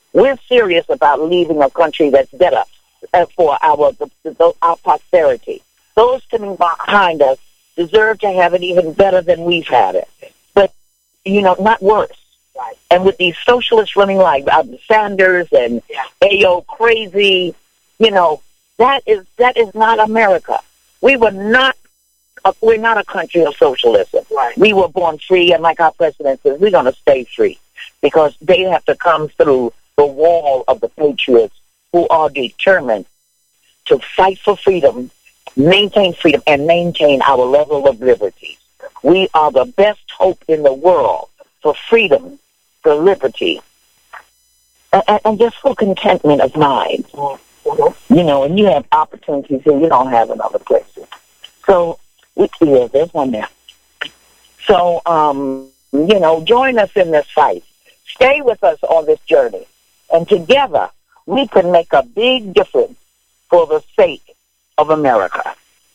We're serious about leaving a country that's better uh, for our the, the, our posterity. Those coming behind us deserve to have it even better than we've had it. But, you know, not worse. Right. And with these socialists running like uh, Sanders and Yeah. Ayo crazy, you know, that is that is not America. We were not, uh, we're not a country of socialism. Right. We were born free, and like our president says, we're going to stay free because they have to come through the wall of the patriots who are determined to fight for freedom, maintain freedom, and maintain our level of liberty. We are the best hope in the world for freedom, for liberty, and, and just for contentment of mind. Mm-hmm. You know, and you have opportunities here you don't have in other places. So, we, yeah, there's one there. So, um, you know, join us in this fight. Stay with us on this journey. And together, we can make a big difference for the sake of America.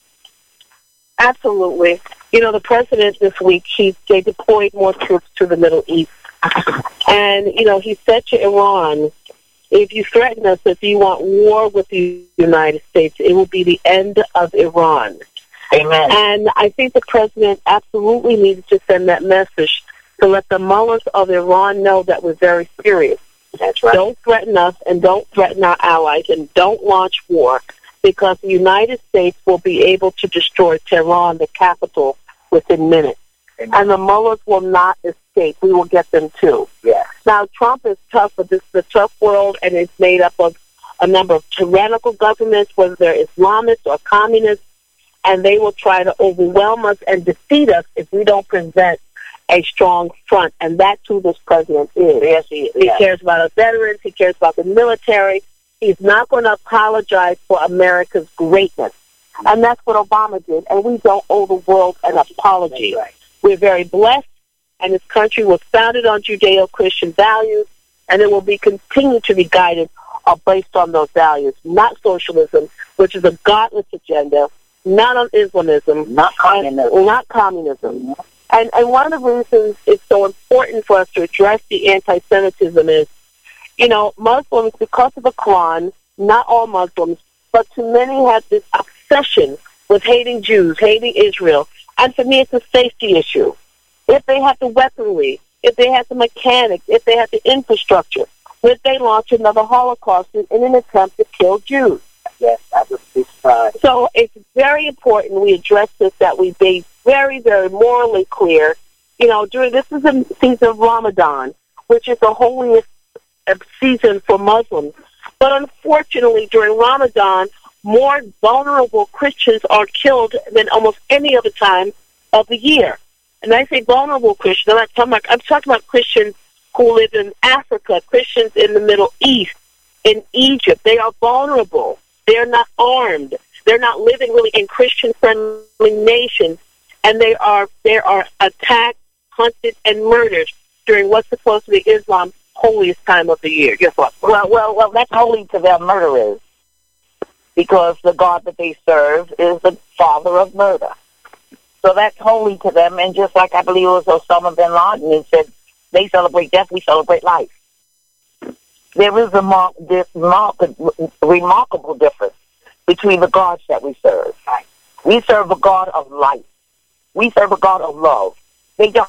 Absolutely. You know, the president this week, he they deployed more troops to the Middle East. And, you know, he said to Iran, if you threaten us, if you want war with the United States, it will be the end of Iran. Amen. And I think the president absolutely needed to send that message to let the mullahs of Iran know that we're very serious. That's right. Don't threaten us and don't threaten our allies and don't launch war, because the United States will be able to destroy Tehran, the capital, within minutes. Amen. And the mullahs will not escape. We will get them too. Yeah. Now, Trump is tough, but this is a tough world, and it's made up of a number of tyrannical governments, whether they're Islamists or communists, and they will try to overwhelm us and defeat us if we don't present a strong front. And that's who this president is. Yes, he is. He Yes. cares about our veterans. He cares about the military. He's not going to apologize for America's greatness. And that's what Obama did. And we don't owe the world an apology. That's right. We're very blessed, and this country was founded on Judeo-Christian values, and it will be continued to be guided uh, based on those values, not socialism, which is a godless agenda, not on Islamism, Not communism. and not communism. And, and one of the reasons it's so important for us to address the anti-Semitism is, you know, Muslims, because of the Quran, not all Muslims, but too many have this obsession with hating Jews, hating Israel. And for me, it's a safety issue. If they have the weaponry, if they have the mechanics, if they have the infrastructure, would they launch another Holocaust in, in an attempt to kill Jews? Yes, that would be fine. So it's very important we address this, that we be very, very morally clear. You know, during this is a season of Ramadan, which is the holiest season for Muslims. But unfortunately, during Ramadan, more vulnerable Christians are killed than almost any other time of the year. And I say vulnerable Christians. I'm not talking about, I'm talking about Christians who live in Africa, Christians in the Middle East, in Egypt. They are vulnerable. They're not armed. They're not living really in Christian-friendly nations, and they are they are attacked, hunted, and murdered during what's supposed to be Islam's holiest time of the year. Guess what? Well, well, well, that's holy to their murderers, because the God that they serve is the father of murder. So that's holy to them, and just like I believe it was Osama bin Laden, he said, they celebrate death, we celebrate life. There is a mar- this mar- remarkable difference between the gods that we serve. Right. We serve a God of life. We serve a God of love. They don't.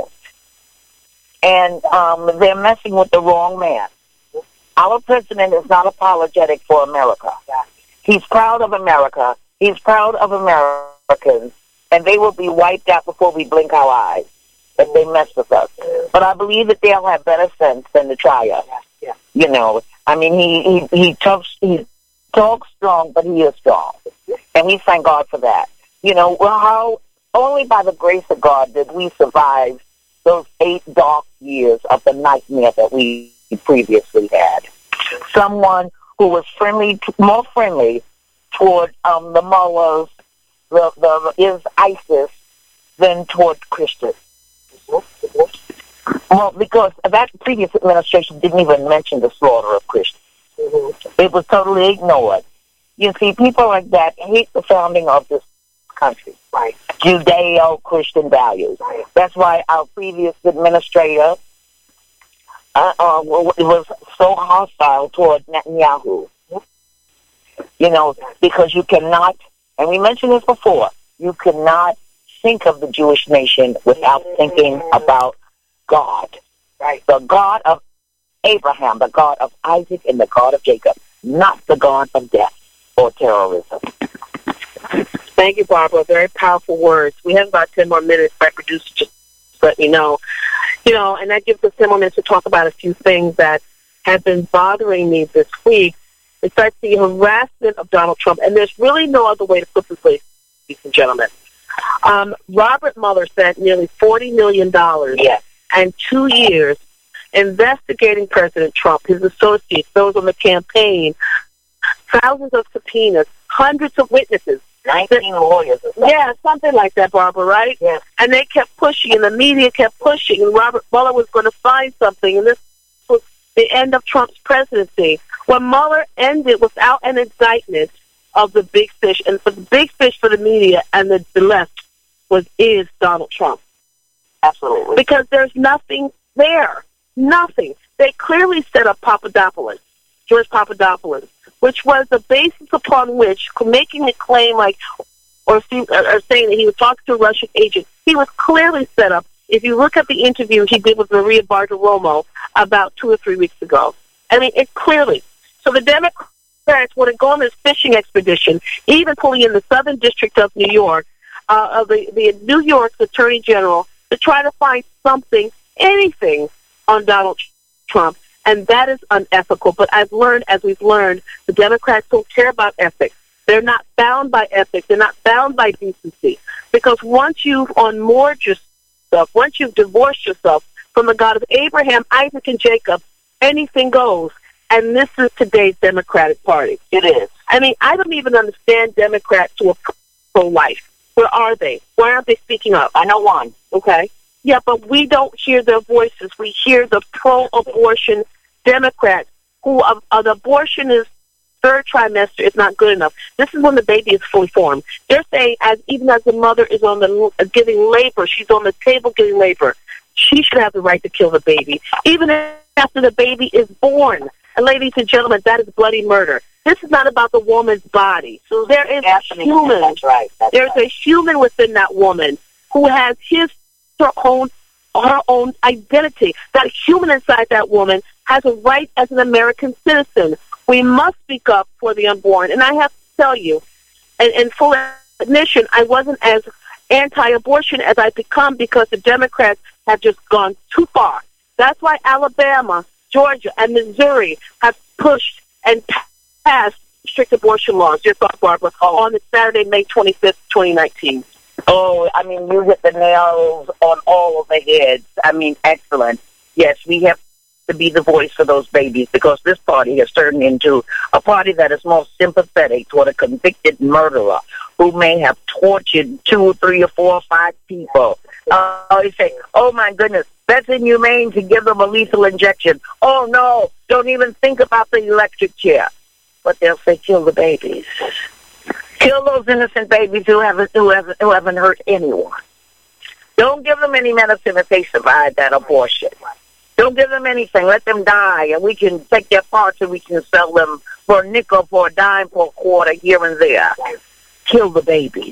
And um, they're messing with the wrong man. Our president is not apologetic for America. He's proud of America. He's proud of Americans. And they will be wiped out before we blink our eyes if they mess with us. But I believe that they'll have better sense than to try us. Yeah. You know, I mean, he he he talks he talks strong, but he is strong, and we thank God for that. You know, well, how only by the grace of God did we survive those eight dark years of the nightmare that we previously had. Someone who was friendly, more friendly toward um, the mullahs, the the is ISIS, than toward Christians. Well, because that previous administration didn't even mention the slaughter of Christians. Mm-hmm. It was totally ignored. You see, people like that hate the founding of this country. Right. Judeo-Christian values. Right. That's why our previous administrator uh, uh, was so hostile toward Netanyahu. You know, because you cannot, and we mentioned this before, you cannot think of the Jewish nation without thinking about God. Right. The God of Abraham, the God of Isaac, and the God of Jacob, not the God of death or terrorism. Thank you, Barbara. Very powerful words. We have about ten more minutes. My producer just let me know. You know, and that gives us ten more minutes to talk about a few things that have been bothering me this week. Besides the harassment of Donald Trump, and there's really no other way to put this, ladies and gentlemen. Um, Robert Mueller spent nearly forty million dollars yes. and two years investigating President Trump, his associates, those on the campaign, thousands of subpoenas, hundreds of witnesses. nineteen lawyers. Yeah, something like that, Barbara, right? Yes. And they kept pushing, and the media kept pushing, and Robert Mueller was going to find something, and this was the end of Trump's presidency. When Mueller ended without an indictment of the big fish, and for the big fish for the media and the, the left was is Donald Trump. Absolutely. Because there's nothing there. Nothing. They clearly set up Papadopoulos, George Papadopoulos, which was the basis upon which, making a claim like, or, or saying that he was talking to a Russian agent, he was clearly set up. If you look at the interview he did with Maria Bartiromo about two or three weeks ago, I mean, it clearly. So the Democrats would have gone on this fishing expedition, even pulling in the Southern District of New York, uh, of the, the New York Attorney General, to try to find something, anything, on Donald Trump. And that is unethical. But I've learned, as we've learned, the Democrats don't care about ethics. They're not bound by ethics. They're not bound by decency. Because once you've unmoored yourself, once you've divorced yourself from the God of Abraham, Isaac, and Jacob, anything goes. And this is today's Democratic Party. It is. I mean, I don't even understand Democrats who are pro-life. Where are they? Why aren't they speaking up? I know one. Okay. Yeah, but we don't hear their voices. We hear the pro-abortion Democrats who uh, uh, the abortion is third trimester is not good enough. This is when the baby is fully formed. They're saying as even as the mother is on the uh, giving labor, she's on the table giving labor, she should have the right to kill the baby, even after the baby is born. And ladies and gentlemen, that is bloody murder. This is not about the woman's body. So there is a human. That's right. That's There's right. a human within that woman who has his her own her own identity. That human inside that woman has a right as an American citizen. We must speak up for the unborn. And I have to tell you, and in full admission, I wasn't as anti-abortion as I've become because the Democrats have just gone too far. That's why Alabama, Georgia, and Missouri have pushed and passed strict abortion laws. Your thought, Barbara, on the Saturday, May twenty-fifth, twenty nineteen. Oh, I mean, you hit the nails on all of the heads. I mean, excellent. Yes, we have to be the voice for those babies because this party has turned into a party that is more sympathetic toward a convicted murderer who may have tortured two, three, or four, or five people. Uh, they say, oh, my goodness, that's inhumane to give them a lethal injection. Oh, no, don't even think about the electric chair. But they'll say, kill the babies. Kill those innocent babies who haven't, who haven't, who haven't hurt anyone. Don't give them any medicine if they survive that abortion. Don't give them anything. Let them die, and we can take their parts and we can sell them for a nickel, for a dime, for a quarter, here and there. Kill the babies.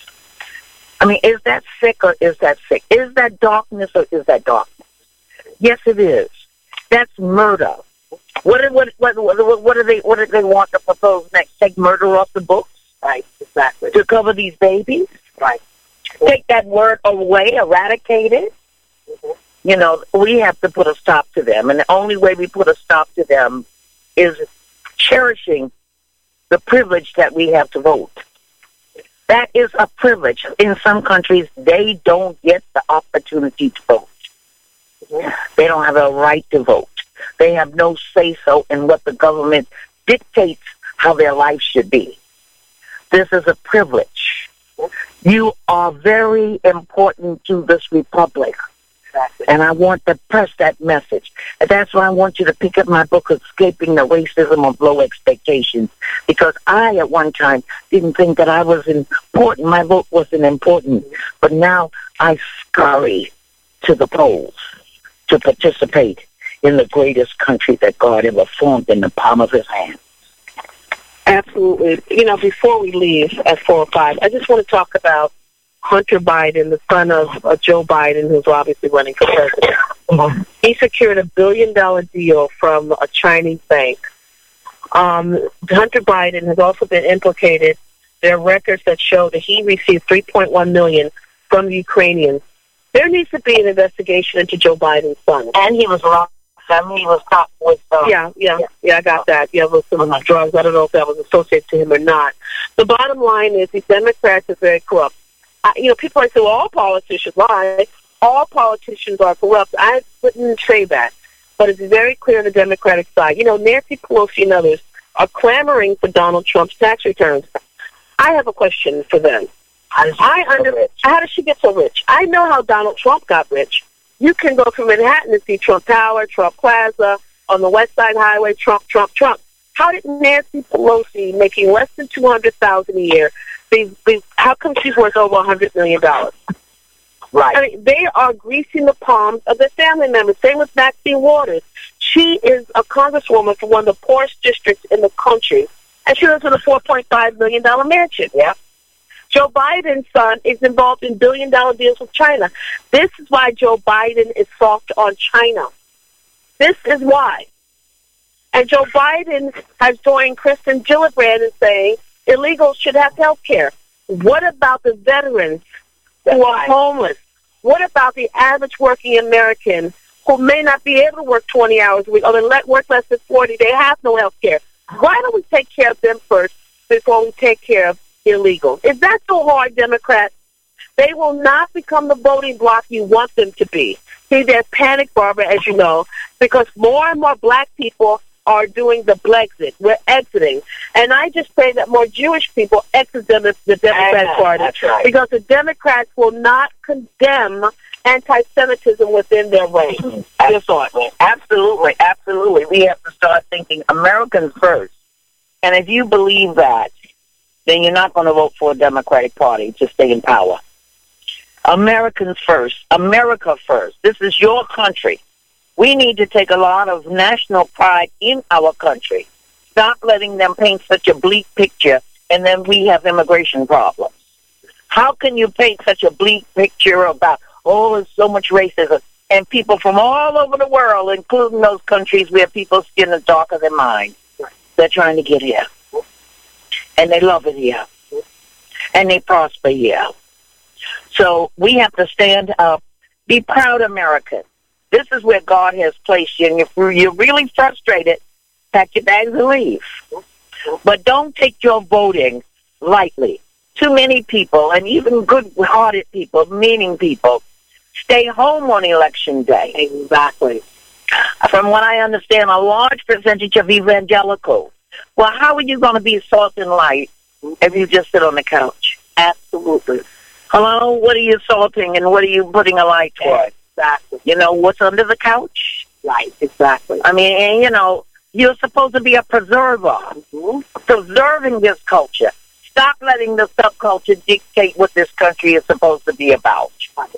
I mean, is that sick or is that sick? Is that darkness or is that darkness? Yes, it is. That's murder. What, what, what, what, what do they what do they want to propose next? Take murder off the books? Right, exactly. To cover these babies? Right. Take that word away, eradicate it? Mm-hmm. You know, we have to put a stop to them. And the only way we put a stop to them is cherishing the privilege that we have to vote. That is a privilege. In some countries, they don't get the opportunity to vote. Mm-hmm. They don't have a right to vote. They have no say-so in what the government dictates how their life should be. This is a privilege. You are very important to this republic. Exactly. And I want to press that message. And that's why I want you to pick up my book, Escaping the Racism of Low Expectations, because I, at one time, didn't think that I was important. My vote wasn't important. But now I scurry to the polls to participate in the greatest country that God ever formed in the palm of his hand. Absolutely. You know, before we leave at four or five, I just want to talk about Hunter Biden, the son of uh, Joe Biden, who's obviously running for president. Mm-hmm. He secured a billion-dollar deal from a Chinese bank. Um, Hunter Biden has also been implicated. There are records that show that he received three point one million dollars from the Ukrainians. There needs to be an investigation into Joe Biden's son. And he was wrong. I mean, he was caught with... Um, yeah, yeah, yeah, I got that. Yeah, with some uh-huh. drugs. I don't know if that was associated to him or not. The bottom line is these Democrats are very corrupt. I, you know, people like say, well, all politicians lie. All politicians are corrupt. I wouldn't say that. But it's very clear on the Democratic side. You know, Nancy Pelosi and others are clamoring for Donald Trump's tax returns. I have a question for them. I under, so how did she get so rich? I know how Donald Trump got rich. You can go from Manhattan and see Trump Tower, Trump Plaza, on the West Side Highway, Trump, Trump, Trump. How did Nancy Pelosi, making less than two hundred thousand dollars a year, be, be, how come she's worth over one hundred million dollars? Right. I mean, they are greasing the palms of their family members. Same with Maxine Waters. She is a congresswoman from one of the poorest districts in the country, and she lives in a four point five million dollars mansion. Yeah. Joe Biden's son is involved in billion-dollar deals with China. This is why Joe Biden is soft on China. This is why. And Joe Biden has joined Kristen Gillibrand in saying illegals should have health care. What about the veterans who are homeless? What about the average working American who may not be able to work twenty hours a week or they let work less than forty? They have no health care. Why don't we take care of them first before we take care of illegals? Is that so hard, Democrats? They will not become the voting bloc you want them to be. See, there's panic, Barbara, as you know, because more and more black people are doing the Blexit. We're exiting. And I just pray that more Jewish people exit the, the Democratic Party. That's right. Because the Democrats will not condemn anti-Semitism within their ranks. Mm-hmm. Your thoughts? Absolutely, absolutely. We have to start thinking Americans first. And if you believe that, then you're not going to vote for a Democratic Party to stay in power. Americans first. America first. This is your country. We need to take a lot of national pride in our country. Stop letting them paint such a bleak picture, and then we have immigration problems. How can you paint such a bleak picture about, oh, there's so much racism, and people from all over the world, including those countries where people's skin is darker than mine, they're trying to get here. And they love it here. And they prosper here. So we have to stand up. Be proud Americans. This is where God has placed you. And if you're really frustrated, pack your bags and leave. But don't take your voting lightly. Too many people, and even good-hearted people, meaning people, stay home on election day. Exactly. From what I understand, a large percentage of evangelicals. Well, how are you going to be salt and light if you just sit on the couch? Absolutely. Hello? What are you salting and what are you putting a light toward? Exactly. You know, what's under the couch? Right, exactly. I mean, and, you know, you're supposed to be a preserver, mm-hmm. preserving this culture. Stop letting the subculture dictate what this country is supposed to be about.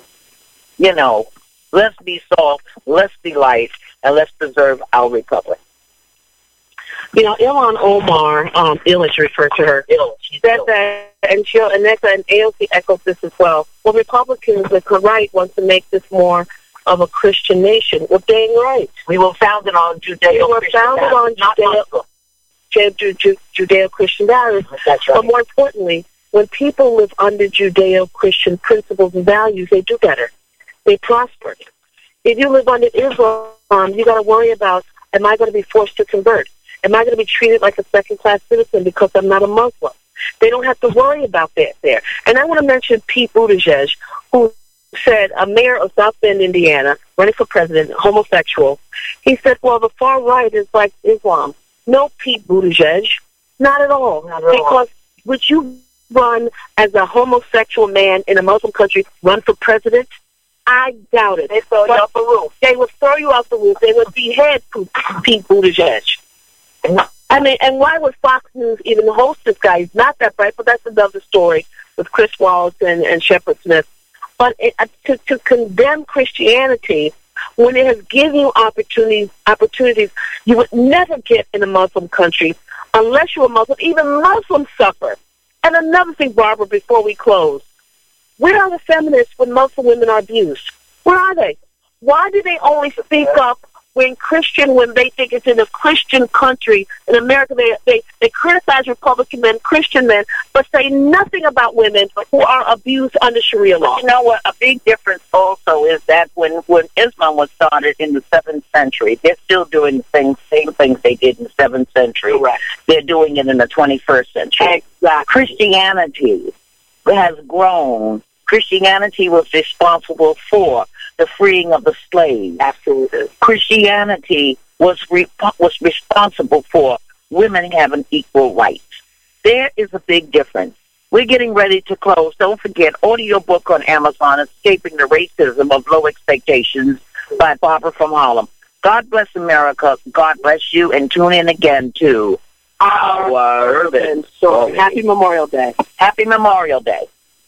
You know, let's be salt, let's be light, and let's preserve our republic. You know, Ilhan Omar, um, Illich referred to her, Ill, said that, and she'll, and that's, and A O C echoes this as well. Well, Republicans, the right, want to make this more of a Christian nation. Well, dang right. We were founded on Judeo-Christian We were founded on Judeo, Judeo, Judeo, Judeo-Christian values. That's right. But more importantly, when people live under Judeo-Christian principles and values, they do better. They prosper. If you live under Islam, you got to worry about, am I going to be forced to convert? Am I going to be treated like a second-class citizen because I'm not a Muslim? They don't have to worry about that there. And I want to mention Pete Buttigieg, who said, a mayor of South Bend, Indiana, running for president, homosexual. He said, well, the far right is like Islam. No, Pete Buttigieg, not at all. Not at because all. would you run as a homosexual man in a Muslim country, run for president? I doubt it. They throw you off the roof. They would throw you off the roof. They would behead Pete Buttigieg. I mean, and why would Fox News even host this guy? He's not that bright, but that's another story with Chris Wallace and, and Shepard Smith. But it, uh, to, to condemn Christianity when it has given you opportunities, opportunities you would never get in a Muslim country unless you're a Muslim. Even Muslims suffer. And another thing, Barbara, before we close, where are the feminists when Muslim women are abused? Where are they? Why do they only speak up when Christian, when they think it's in a Christian country? In America, they, they, they criticize Republican men, Christian men, but say nothing about women who are abused under Sharia law. You know what? A big difference also is that when, when Islam was started in the seventh century, they're still doing the same, same things they did in the seventh century. Correct. They're doing it in the twenty-first century. Exactly. Christianity has grown. Christianity was responsible for the freeing of the slaves. Absolutely. Christianity was re- was responsible for women having equal rights. There is a big difference. We're getting ready to close. Don't forget, audiobook on Amazon, Escaping the Racism of Low Expectations by Barbara from Harlem. God bless America. God bless you. And tune in again to Our Urban Story. Happy Memorial Day. Happy Memorial Day.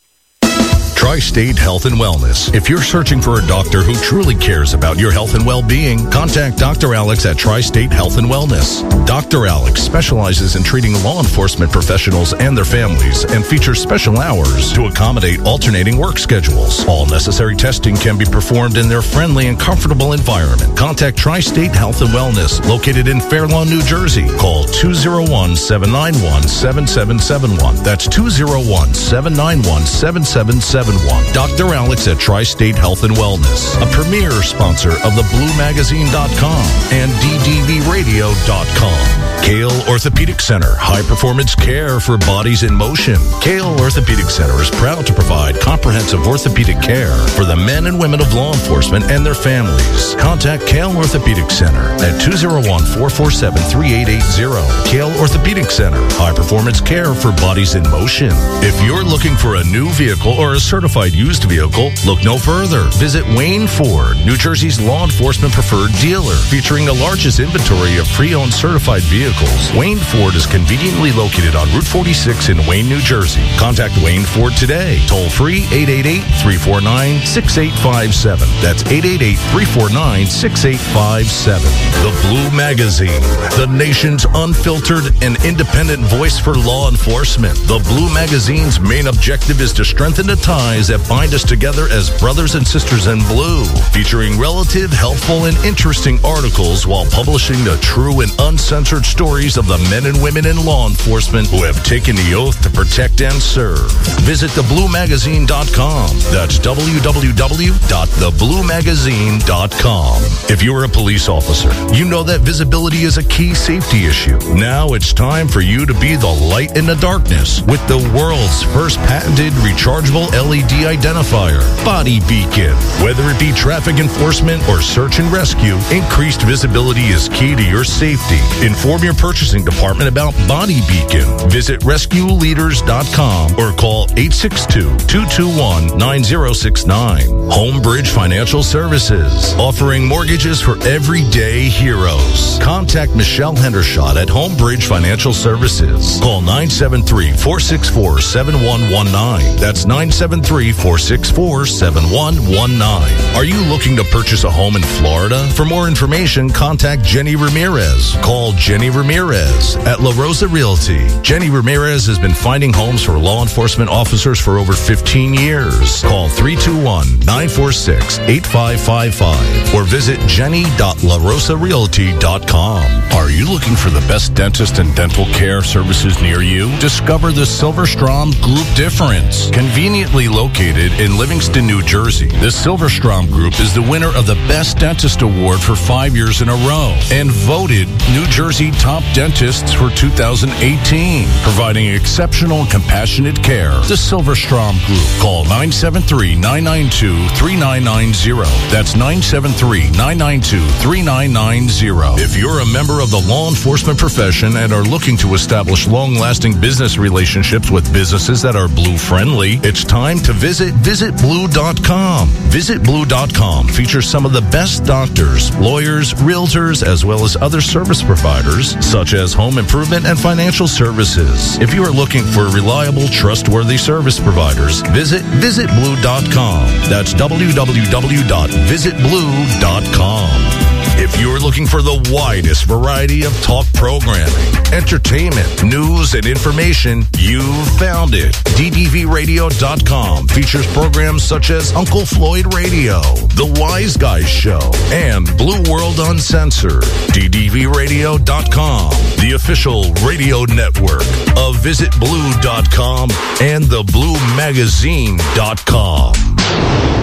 Tri-State Health and Wellness. If you're searching for a doctor who truly cares about your health and well-being, contact Doctor Alex at Tri-State Health and Wellness. Doctor Alex specializes in treating law enforcement professionals and their families and features special hours to accommodate alternating work schedules. All necessary testing can be performed in their friendly and comfortable environment. Contact Tri-State Health and Wellness, located in Fair Lawn, New Jersey. Call two oh one, seven nine one, seven seven seven one. That's two oh one, seven nine one, seven seven seven one. Doctor Alex at Tri-State Health and Wellness, a premier sponsor of the blue magazine dot com and D D V radio dot com. Kale Orthopedic Center, high performance care for bodies in motion. Kale Orthopedic Center is proud to provide comprehensive orthopedic care for the men and women of law enforcement and their families. Contact Kale Orthopedic Center at two oh one, four four seven, three eight eight zero. Kale Orthopedic Center, high performance care for bodies in motion. If you're looking for a new vehicle or a certified used vehicle, look no further. Visit Wayne Ford, New Jersey's law enforcement preferred dealer, featuring the largest inventory of pre-owned certified vehicles. Wayne Ford is conveniently located on Route forty-six in Wayne, New Jersey. Contact Wayne Ford today. Toll free eight eight eight, three four nine, six eight five seven. That's eight eight eight, three four nine, six eight five seven. The Blue Magazine, the nation's unfiltered and independent voice for law enforcement. The Blue Magazine's main objective is to strengthen the ties that bind us together as brothers and sisters in blue, featuring relative, helpful, and interesting articles while publishing the true and uncensored stories of the men and women in law enforcement who have taken the oath to protect and serve. Visit the blue magazine dot com. That's w w w dot the blue magazine dot com. If you're a police officer, you know that visibility is a key safety issue. Now it's time for you to be the light in the darkness with the world's first patented rechargeable L E D identifier, Body Beacon. Whether it be traffic enforcement or search and rescue, increased visibility is key to your safety. Inform your purchasing department about Body Beacon. Visit rescue leaders dot com or call eight six two, two two one, nine zero six nine. Homebridge Financial Services, offering mortgages for everyday heroes. Contact Michelle Hendershot at Homebridge Financial Services. Call nine seven three, four six four, seven one one nine. That's nine seven three, four six four, seven one one nine. Are you looking to purchase a home in Florida? For more information, contact Jenny Ramirez. Call Jenny Ramirez at La Rosa Realty. Jenny Ramirez has been finding homes for law enforcement officers for over fifteen years. Call three two one, nine four six, eight five five five or visit jenny dot la rosa realty dot com. Are you looking for the best dentist and dental care services near you? Discover the Silverstrom Group Difference. Conveniently located in Livingston, New Jersey, the Silverstrom Group is the winner of the Best Dentist Award for five years in a row and voted New Jersey Top Dentists for two thousand eighteen, providing exceptional and compassionate care. The Silverstrom Group. Call nine seven three, nine nine two, three nine nine zero. That's nine seven three, nine nine two, three nine nine zero. If you're a member of the law enforcement profession and are looking to establish long-lasting business relationships with businesses that are blue-friendly, it's time to visit visit blue dot com. visit blue dot com features some of the best doctors, lawyers, realtors, as well as other service providers providers, such as home improvement and financial services. If you are looking for reliable, trustworthy service providers, visit visit blue dot com. That's w w w dot visit blue dot com. If you're looking for the widest variety of talk programming, entertainment, news, and information, you've found it. D D V radio dot com features programs such as Uncle Floyd Radio, The Wise Guys Show, and Blue World Uncensored. D D V radio dot com, the official radio network of visit blue dot com and the blue magazine dot com.